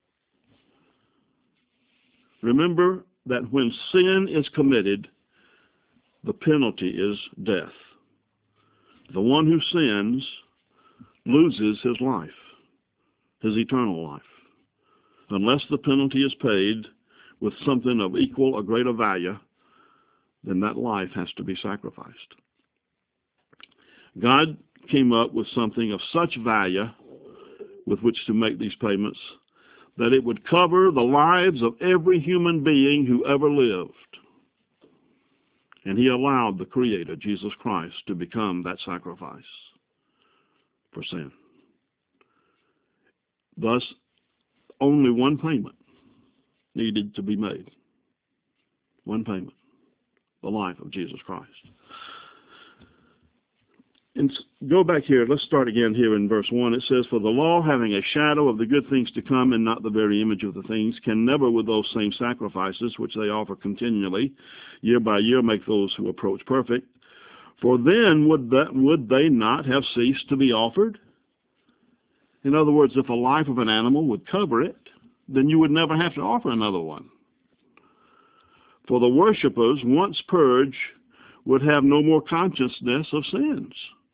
[SPEAKER 1] Remember that when sin is committed, the penalty is death. The one who sins loses his life, his eternal life, unless the penalty is paid with something of equal or greater value. Then that life has to be sacrificed. God came up with something of such value with which to make these payments that it would cover the lives of every human being who ever lived. And he allowed the Creator, Jesus Christ, to become that sacrifice for sin. Thus, only one payment needed to be made. One payment. The life of Jesus Christ. And go back here. Let's start again here in verse 1. It says, "For the law, having a shadow of the good things to come and not the very image of the things, can never with those same sacrifices which they offer continually, year by year, make those who approach perfect. For then would they not have ceased to be offered?" In other words, if a life of an animal would cover it, then you would never have to offer another one. For the worshipers, once purged, would have no more consciousness of sins.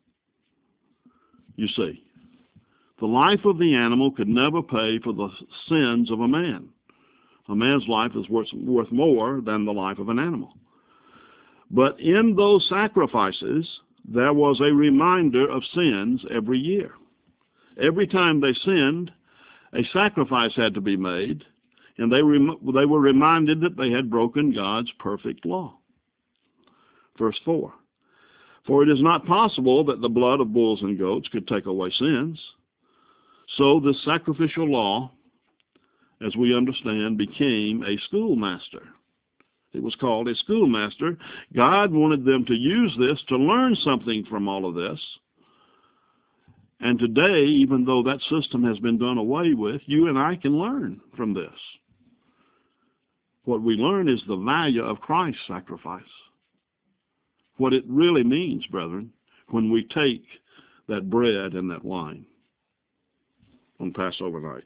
[SPEAKER 1] You see, the life of the animal could never pay for the sins of a man. A man's life is worth more than the life of an animal. But in those sacrifices, there was a reminder of sins every year. Every time they sinned, a sacrifice had to be made, and they were reminded that they had broken God's perfect law. Verse 4, "For it is not possible that the blood of bulls and goats could take away sins. So the sacrificial law, as we understand, became a schoolmaster." It was called a schoolmaster. God wanted them to use this to learn something from all of this. And today, even though that system has been done away with, you and I can learn from this. What we learn is the value of Christ's sacrifice. what it really means, brethren, when we take that bread and that wine on Passover night.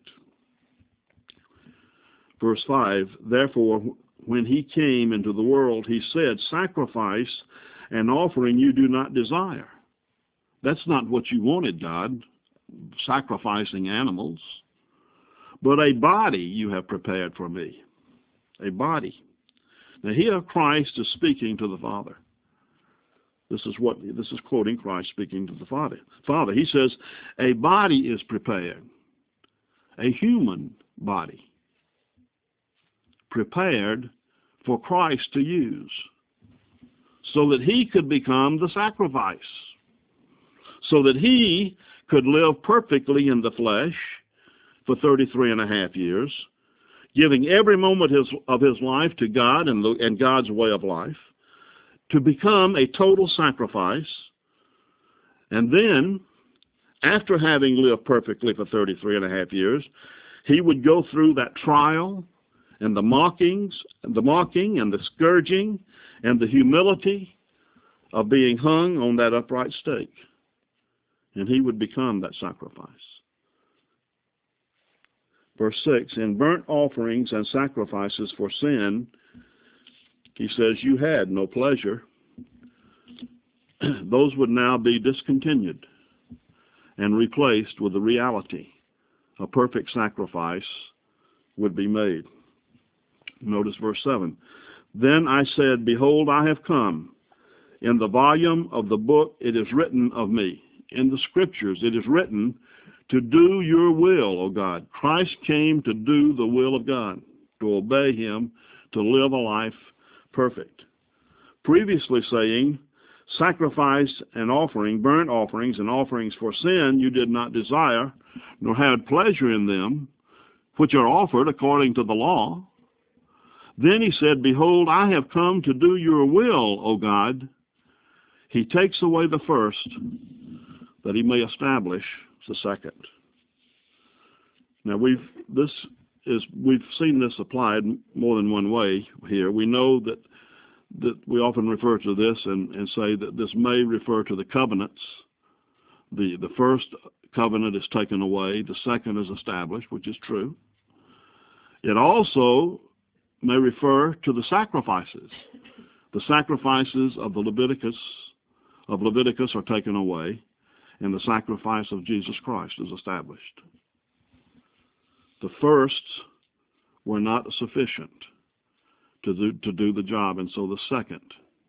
[SPEAKER 1] Verse 5, therefore, when he came into the world, he said, sacrifice and offering you do not desire. That's not what you wanted, God, sacrificing animals. But a body you have prepared for me. A body. Now here Christ is speaking to the Father. This is quoting Christ speaking to the Father. Father, he says, a body is prepared. A human body. Prepared for Christ to use. So that he could become the sacrifice. So that he could live perfectly in the flesh for 33 and a half years, giving every moment of his life to God and God's way of life, to become a total sacrifice. And then, after having lived perfectly for 33 and a half years, he would go through that trial and the mocking and the scourging and the humility of being hung on that upright stake. And he would become that sacrifice. Verse 6, in burnt offerings and sacrifices for sin, he says, you had no pleasure. Those would now be discontinued and replaced with the reality. A perfect sacrifice would be made. Notice verse 7. Then I said, behold, I have come. In the volume of the book it is written of me. In the scriptures it is written, to do your will, O God. Christ came to do the will of God, to obey him, to live a life perfect. Previously saying, sacrifice and offering, burnt offerings and offerings for sin you did not desire, nor had pleasure in them, which are offered according to the law. Then he said, behold, I have come to do your will, O God. He takes away the first, that he may establish the second. Now we've seen this applied more than one way here. We know that we often refer to this and say that this may refer to the covenants. The first covenant is taken away, the second is established, which is true. It also may refer to the sacrifices. The sacrifices of Leviticus are taken away, and the sacrifice of Jesus Christ is established. The firsts were not sufficient to do the job, and so the second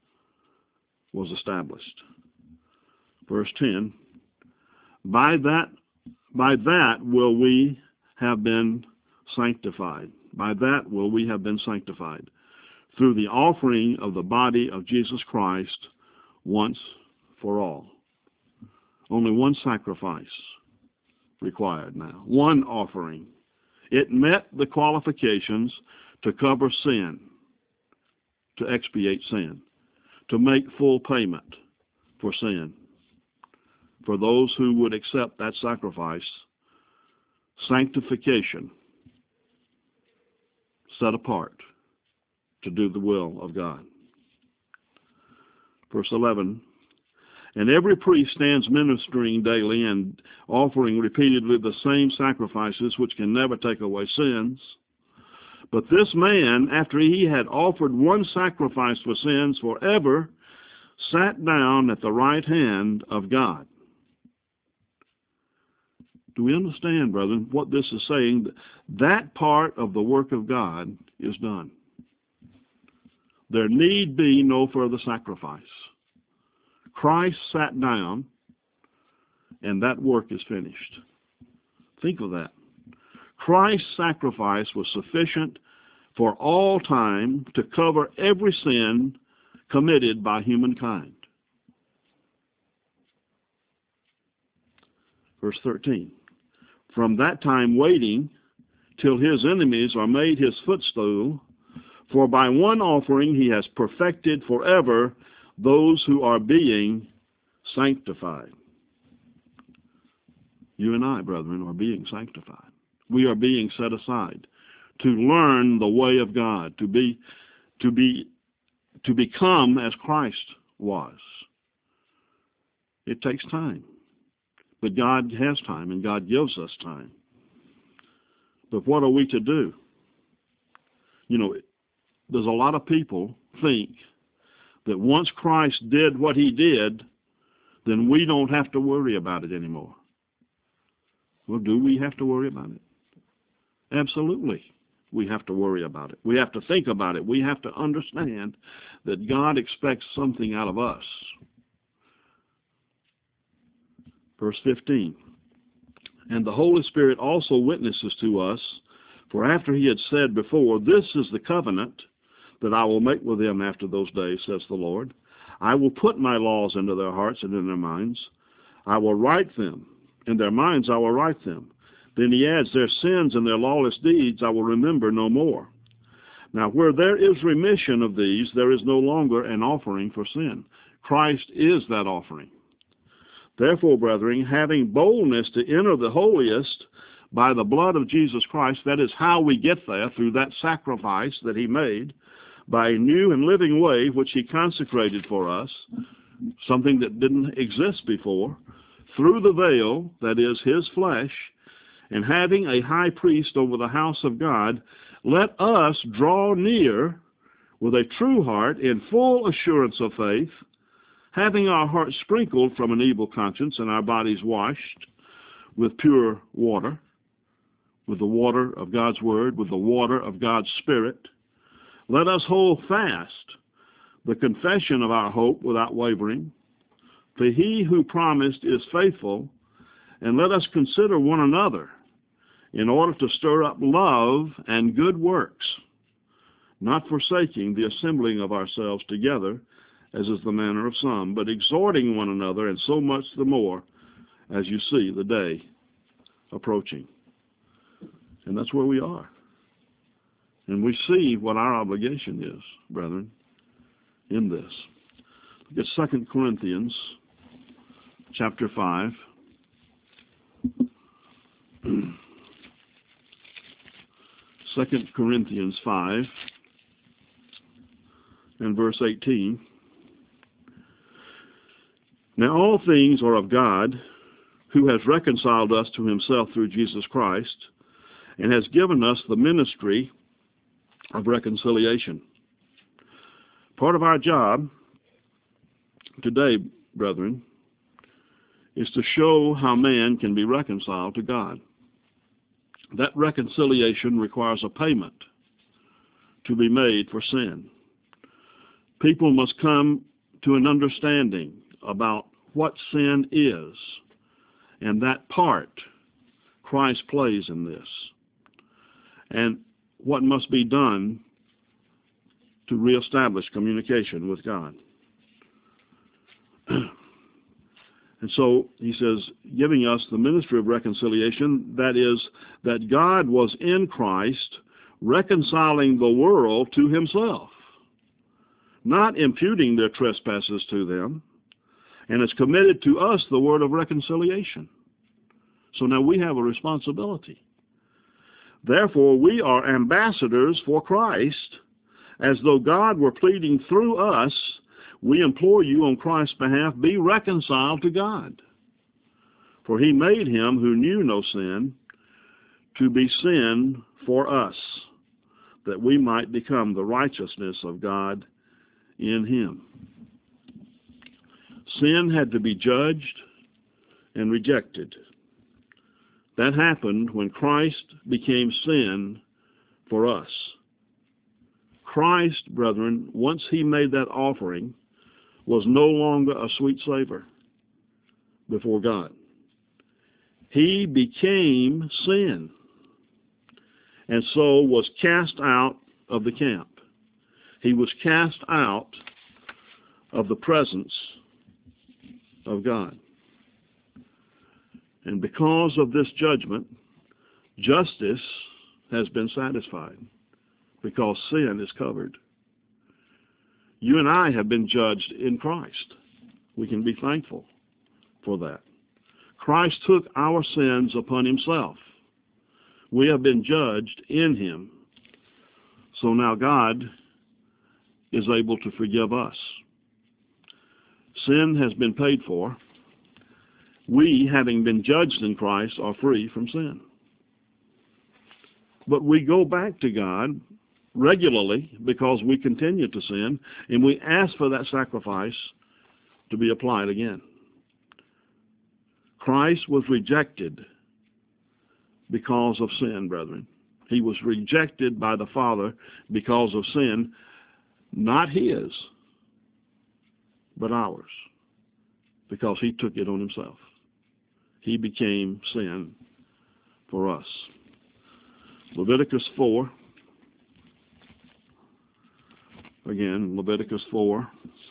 [SPEAKER 1] was established. Verse 10, by that will we have been sanctified. By that will we have been sanctified, through the offering of the body of Jesus Christ once for all. Only one sacrifice required now. One offering. It met the qualifications to cover sin, to expiate sin, to make full payment for sin. For those who would accept that sacrifice, sanctification, set apart to do the will of God. Verse 11, and every priest stands ministering daily and offering repeatedly the same sacrifices which can never take away sins. But this man, after he had offered one sacrifice for sins forever, sat down at the right hand of God. Do we understand, brethren, what this is saying? That part of the work of God is done. There need be no further sacrifice. Christ sat down, and that work is finished. Think of that. Christ's sacrifice was sufficient for all time to cover every sin committed by humankind. Verse 13. From that time waiting till his enemies are made his footstool, for by one offering he has perfected forever those who are being sanctified. You and I, brethren, are being sanctified. We are being set aside to learn the way of God, to become as Christ was. It takes time. But God has time, and God gives us time. But what are we to do? You know, there's a lot of people think that once Christ did what he did, then we don't have to worry about it anymore. Well, do we have to worry about it? Absolutely. We have to worry about it. We have to think about it. We have to understand that God expects something out of us. Verse 15. And the Holy Spirit also witnesses to us, for after he had said before, this is the covenant that I will make with them after those days, says the Lord. I will put my laws into their hearts and in their minds. I will write them. In their minds I will write them. Then he adds, their sins and their lawless deeds I will remember no more. Now where there is remission of these, there is no longer an offering for sin. Christ is that offering. Therefore, brethren, having boldness to enter the holiest by the blood of Jesus Christ, that is how we get there, through that sacrifice that he made, by a new and living way which he consecrated for us, something that didn't exist before, through the veil, that is his flesh, and having a high priest over the house of God, let us draw near with a true heart in full assurance of faith, having our hearts sprinkled from an evil conscience and our bodies washed with pure water, with the water of God's word, with the water of God's Spirit. Let us hold fast the confession of our hope without wavering, for he who promised is faithful, and let us consider one another in order to stir up love and good works, not forsaking the assembling of ourselves together, as is the manner of some, but exhorting one another, and so much the more as you see the day approaching. And that's where we are. And we see what our obligation is, brethren, in this. Look at 2 Corinthians chapter 5. 2 Corinthians 5 and verse 18. Now all things are of God, who has reconciled us to himself through Jesus Christ, and has given us the ministry of reconciliation. Part of our job today, brethren, is to show how man can be reconciled to God. That reconciliation requires a payment to be made for sin. People must come to an understanding about what sin is, and that part Christ plays in this, and what must be done to reestablish communication with God. And so he says, giving us the ministry of reconciliation, that is, that God was in Christ reconciling the world to himself, not imputing their trespasses to them, and has committed to us the word of reconciliation. So now we have a responsibility. Therefore, we are ambassadors for Christ, as though God were pleading through us. We implore you on Christ's behalf, be reconciled to God. For he made him who knew no sin to be sin for us, that we might become the righteousness of God in him. Sin had to be judged and rejected. That happened when Christ became sin for us. Christ, brethren, once he made that offering, was no longer a sweet savor before God. He became sin, and so was cast out of the camp. He was cast out of the presence of God. And because of this judgment, justice has been satisfied, because sin is covered. You and I have been judged in Christ. We can be thankful for that. Christ took our sins upon himself. We have been judged in him. So now God is able to forgive us. Sin has been paid for. We, having been judged in Christ, are free from sin. But we go back to God regularly because we continue to sin, and we ask for that sacrifice to be applied again. Christ was rejected because of sin, brethren. He was rejected by the Father because of sin, not his, but ours, because he took it on himself. He became sin for us. Leviticus 4. Again, Leviticus 4,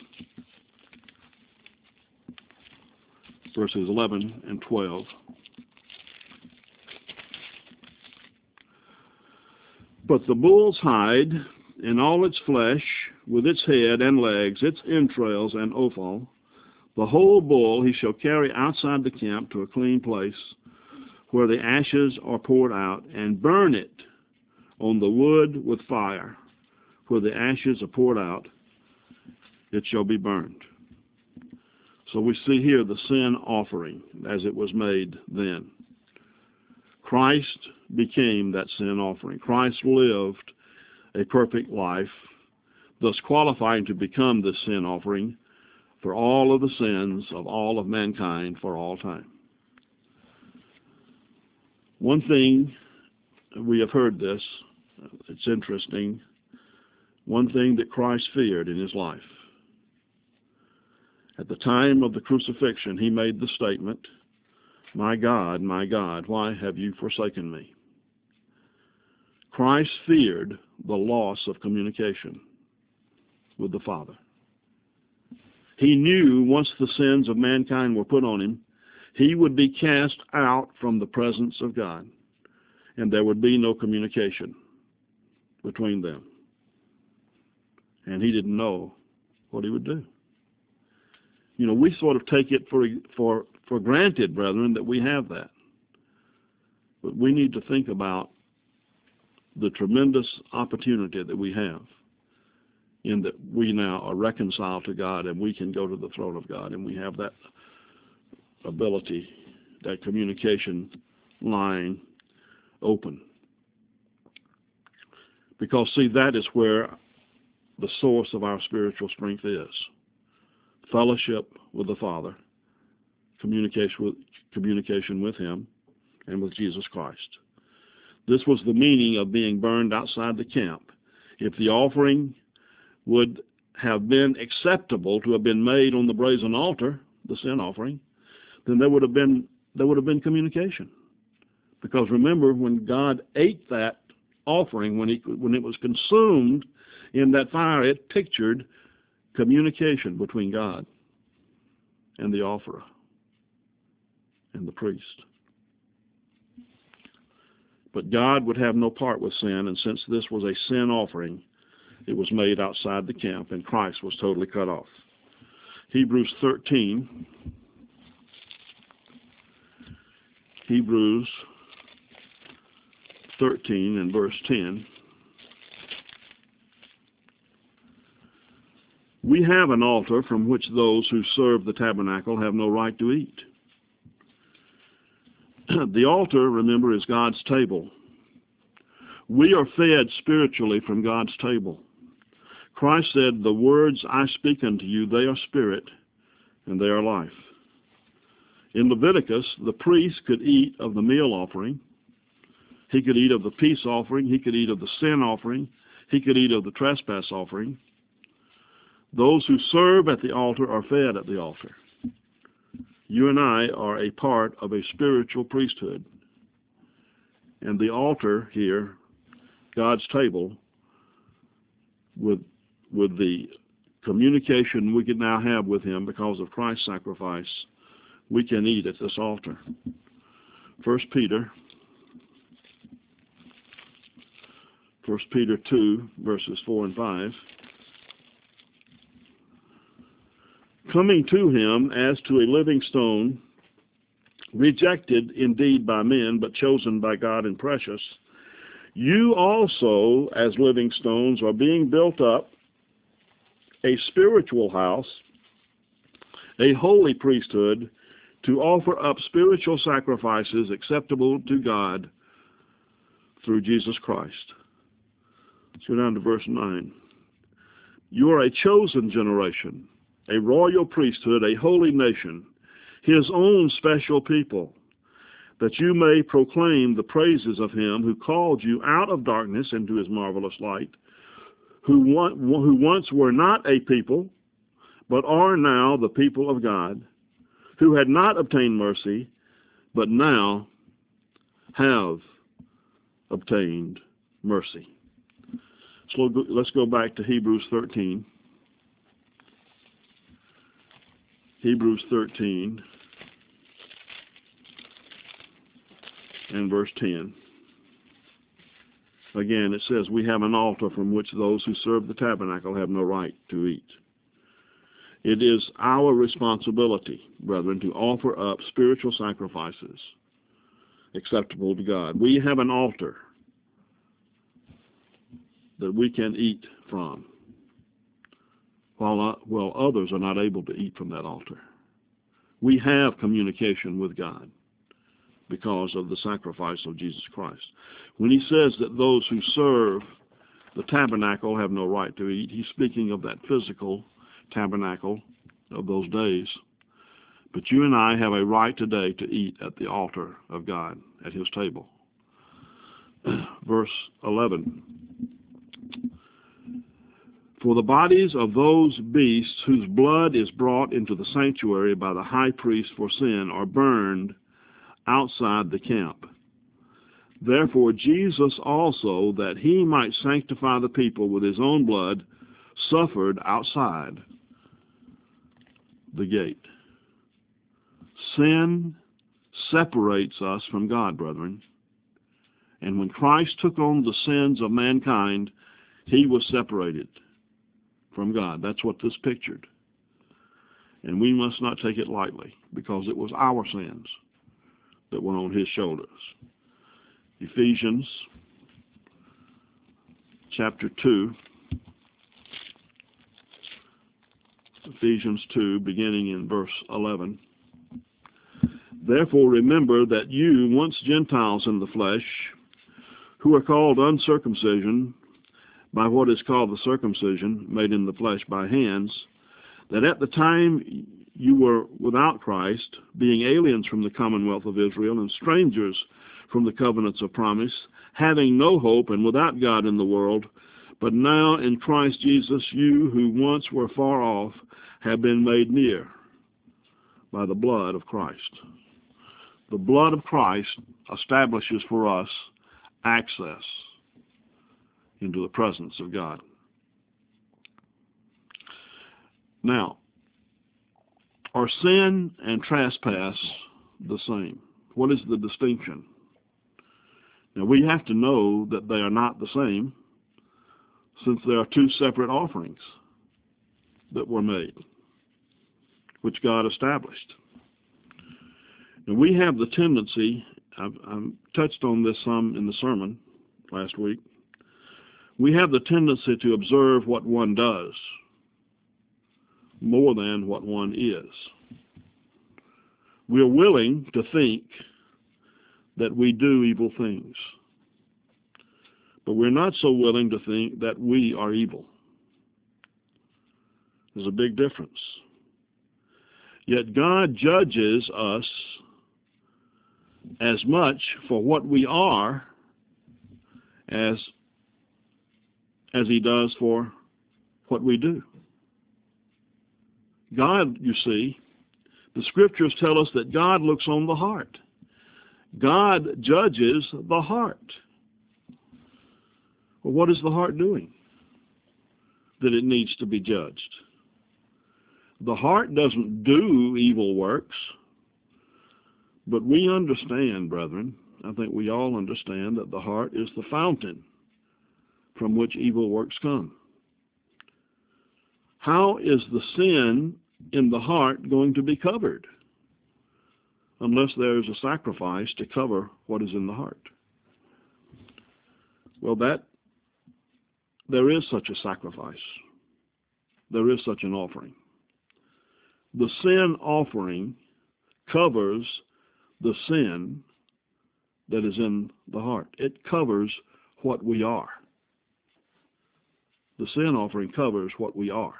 [SPEAKER 1] verses 11 and 12. But the bull's hide and all its flesh, with its head and legs, its entrails and offal, the whole bull he shall carry outside the camp to a clean place, where the ashes are poured out, and burn it on the wood with fire. Where the ashes are poured out, it shall be burned. So we see here the sin offering as it was made then. Christ became that sin offering. Christ lived a perfect life, thus qualifying to become the sin offering for all of the sins of all of mankind for all time. One thing, we have heard this, it's interesting, one thing that Christ feared in his life. At the time of the crucifixion, he made the statement, my God, why have you forsaken me?" Christ feared the loss of communication with the Father. He knew once the sins of mankind were put on him, he would be cast out from the presence of God, and there would be no communication between them. And he didn't know what he would do. You know, we sort of take it for granted, brethren, that we have that. But we need to think about the tremendous opportunity that we have in that we now are reconciled to God and we can go to the throne of God, and we have that ability, that communication line open. Because, see, that is where the source of our spiritual strength is. Fellowship with the Father, communication with him and with Jesus Christ. This was the meaning of being burned outside the camp. If the offering would have been acceptable to have been made on the brazen altar, the sin offering, then there would have been communication. Because remember, when God ate that offering, when it was consumed in that fire, it pictured communication between God and the offerer and the priest. But God would have no part with sin, and since this was a sin offering, it was made outside the camp, and Christ was totally cut off. Hebrews 13. Hebrews 13 and verse 10. We have an altar from which those who serve the tabernacle have no right to eat. The altar, remember, is God's table. We are fed spiritually from God's table. Christ said, "The words I speak unto you, they are spirit and they are life." In Leviticus, the priest could eat of the meal offering. He could eat of the peace offering. He could eat of the sin offering. He could eat of the trespass offering. Those who serve at the altar are fed at the altar. You and I are a part of a spiritual priesthood. And the altar here, God's table, with the communication we can now have with him because of Christ's sacrifice, we can eat at this altar. 1 Peter 2, verses 4 and 5. Coming to him as to a living stone, rejected indeed by men, but chosen by God and precious, you also, as living stones, are being built up a spiritual house a holy priesthood, to offer up spiritual sacrifices acceptable to God through Jesus Christ. Let's go down to verse 9. You are a chosen generation, a royal priesthood, a holy nation, his own special people, that you may proclaim the praises of him who called you out of darkness into his marvelous light, who once were not a people, but are now the people of God, who had not obtained mercy, but now have obtained mercy. So let's go back to Hebrews 13. Hebrews 13 and verse 10. Again, it says, we have an altar from which those who serve the tabernacle have no right to eat. It is our responsibility, brethren, to offer up spiritual sacrifices acceptable to God. We have an altar that we can eat from, while others are not able to eat from that altar. We have communication with God because of the sacrifice of Jesus Christ. When he says that those who serve the tabernacle have no right to eat, he's speaking of that physical tabernacle of those days. But you and I have a right today to eat at the altar of God, at his table. Verse 11. For the bodies of those beasts whose blood is brought into the sanctuary by the high priest for sin are burned outside the camp. Therefore Jesus also, that he might sanctify the people with his own blood, suffered outside the gate. Sin separates us from God, brethren. And when Christ took on the sins of mankind, he was separated from God. That's what this pictured. And we must not take it lightly, because it was our sins that were on his shoulders. Ephesians chapter 2. Ephesians 2, beginning in verse 11. Therefore remember that you, once Gentiles in the flesh, who are called uncircumcision by what is called the circumcision made in the flesh by hands, that at the time you were without Christ, being aliens from the commonwealth of Israel and strangers from the covenants of promise, having no hope and without God in the world, but now in Christ Jesus you who once were far off have been made near by the blood of Christ. The blood of Christ establishes for us access into the presence of God. Now, are sin and trespass the same? What is the distinction? Now, we have to know that they are not the same, since there are two separate offerings that were made, which God established. And we have the tendency, I've touched on this some in the sermon last week, we have the tendency to observe what one does more than what one is. We're willing to think that we do evil things, but we're not so willing to think that we are evil. There's a big difference. Yet God judges us as much for what we are as he does for what we do. God, you see, the scriptures tell us that God looks on the heart. God judges the heart. Well, what is the heart doing that it needs to be judged? The heart doesn't do evil works, but we understand, brethren, I think we all understand that the heart is the fountain from which evil works come. How is the sin in the heart going to be covered unless there is a sacrifice to cover what is in the heart? Well, there is such a sacrifice. There is such an offering. the sin offering covers the sin that is in the heart. It covers what we are. The sin offering covers what we are.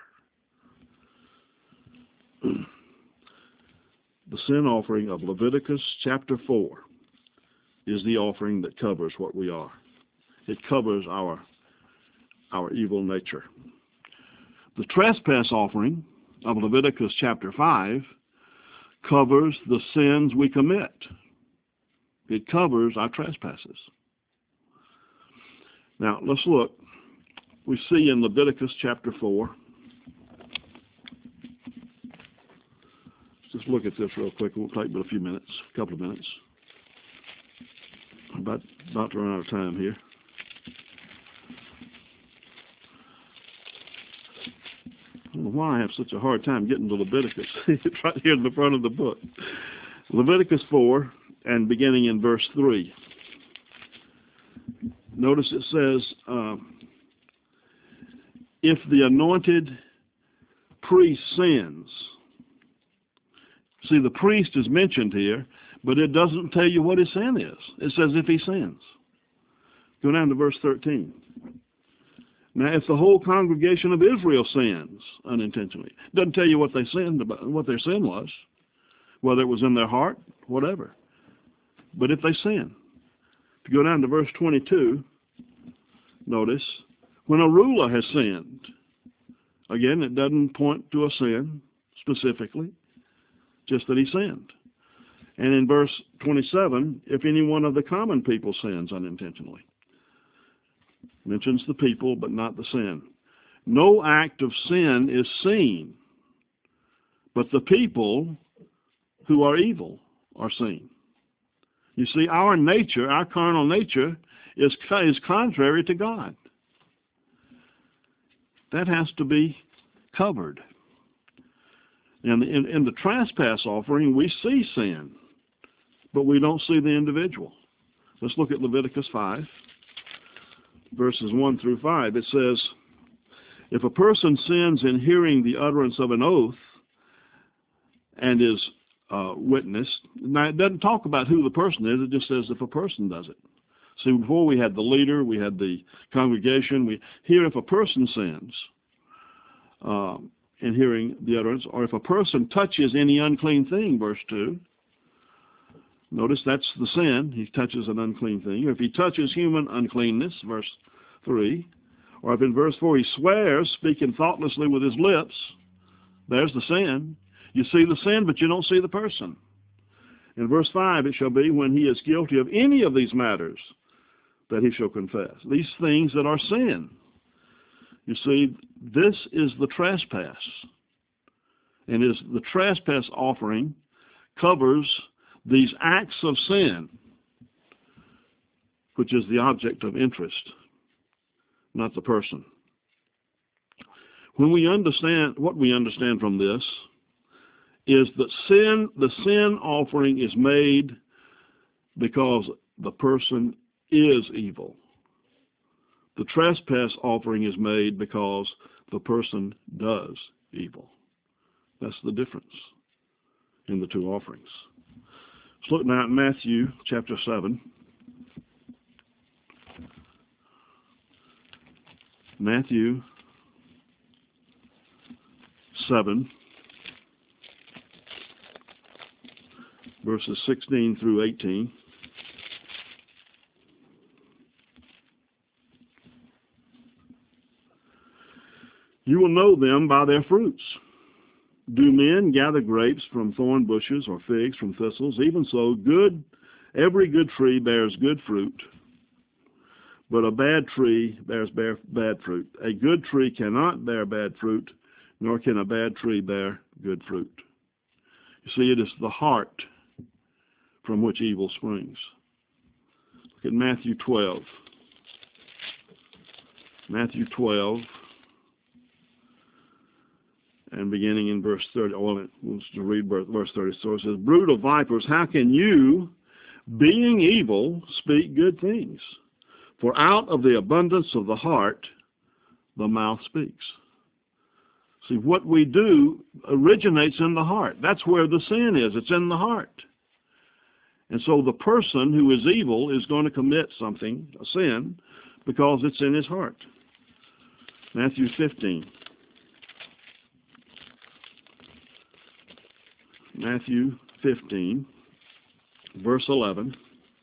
[SPEAKER 1] The sin offering of Leviticus chapter 4 is the offering that covers what we are. It covers our evil nature. The trespass offering of Leviticus chapter 5 covers the sins we commit. It covers our trespasses. Now, let's look. We see in Leviticus chapter 4. Just look at this real quick. It won't take but a few minutes, a couple of minutes. About to run out of time here. I don't know why I have such a hard time getting to Leviticus. It's right here in the front of the book. Leviticus 4, and beginning in verse 3. Notice it says, if the anointed priest sins. See, the priest is mentioned here, but it doesn't tell you what his sin is. It says if he sins. Go down to verse 13. Now, if the whole congregation of Israel sins unintentionally, it doesn't tell you what they sinned about, what their sin was, whether it was in their heart, whatever. But if they sin, if you go down to verse 22, notice, when a ruler has sinned, again, it doesn't point to a sin specifically, just that he sinned. And in verse 27, if any one of the common people sins unintentionally, mentions the people but not the sin. No act of sin is seen, but the people who are evil are seen. You see, our nature, our carnal nature, is contrary to God. That has to be covered. And in the trespass offering, we see sin, but we don't see the individual. Let's look at Leviticus 5, verses 1 through 5. It says, if a person sins in hearing the utterance of an oath and is witnessed, now it doesn't talk about who the person is, it just says if a person does it. See, before we had the leader, we had the congregation. Here, if a person sins in hearing the utterance, or if a person touches any unclean thing, verse 2, notice that's the sin. He touches an unclean thing. Or if he touches human uncleanness, verse 3, or if in verse 4 he swears, speaking thoughtlessly with his lips, there's the sin. You see the sin, but you don't see the person. In verse 5, it shall be when he is guilty of any of these matters that he shall confess. These things that are sin. You see, this is the trespass. And the trespass offering covers these acts of sin, which is the object of interest, not the person. When we understand, what we understand from this is that the sin offering is made because the person is evil. The trespass offering is made because the person does evil. That's the difference in the two offerings. Let's look now at Matthew chapter 7. Matthew 7, verses 16 through 18. You will know them by their fruits. Do men gather grapes from thorn bushes or figs from thistles? Even so, every good tree bears good fruit, but a bad tree bears bad fruit. A good tree cannot bear bad fruit, nor can a bad tree bear good fruit. You see, it is the heart from which evil springs. Look at Matthew 12. Matthew 12. And beginning in verse 30, we'll read verse 30. So it says, brood of vipers, how can you, being evil, speak good things? For out of the abundance of the heart, the mouth speaks. See, what we do originates in the heart. That's where the sin is. It's in the heart. And so the person who is evil is going to commit something, a sin, because it's in his heart. Matthew 15. Matthew 15, verse 11.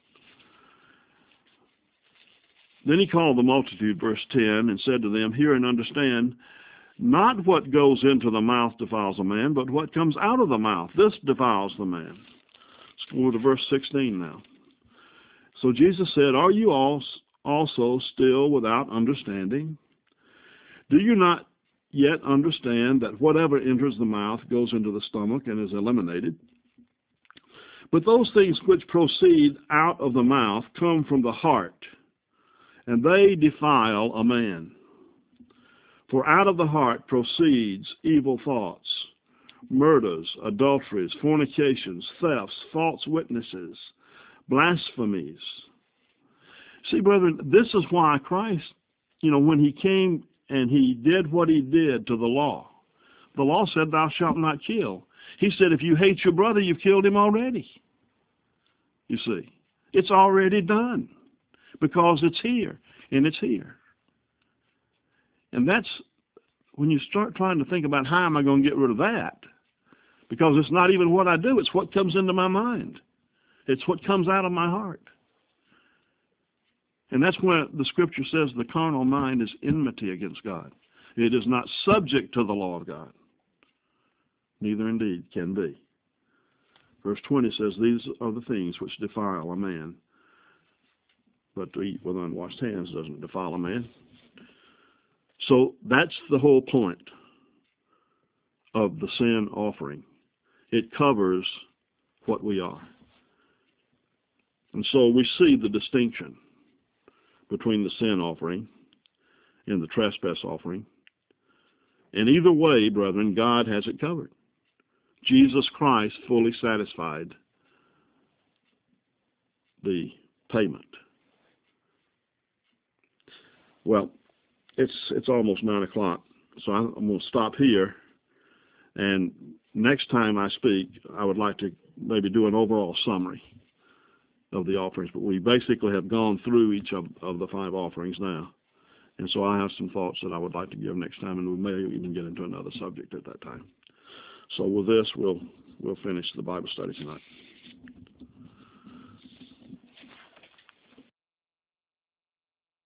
[SPEAKER 1] Then he called the multitude, verse 10, and said to them, hear and understand, not what goes into the mouth defiles a man, but what comes out of the mouth. This defiles the man. Let's go to verse 16 now. So Jesus said, are you also still without understanding? Do you not yet understand that whatever enters the mouth goes into the stomach and is eliminated? But those things which proceed out of the mouth come from the heart, and they defile a man. For out of the heart proceeds evil thoughts, murders, adulteries, fornications, thefts, false witnesses, blasphemies. See, brethren, this is why Christ, when he came and he did what he did to the law said, thou shalt not kill. He said, if you hate your brother, you've killed him already. You see, it's already done because it's here and it's here. And that's when you start trying to think about how am I going to get rid of that, because it's not even what I do, it's what comes into my mind. It's what comes out of my heart. And that's where the scripture says the carnal mind is enmity against God. It is not subject to the law of God. Neither indeed can be. Verse 20 says, these are the things which defile a man, but to eat with unwashed hands doesn't defile a man. So that's the whole point of the sin offering. It covers what we are. And so we see the distinction between the sin offering and the trespass offering. And either way, brethren, God has it covered. Jesus Christ fully satisfied the payment. Well, it's almost 9 o'clock, so I'm going to stop here. And next time I speak, I would like to maybe do an overall summary of the offerings. But we basically have gone through each of the 5 offerings now. And so I have some thoughts that I would like to give next time, and we may even get into another subject at that time. So with this, we'll finish the Bible study tonight.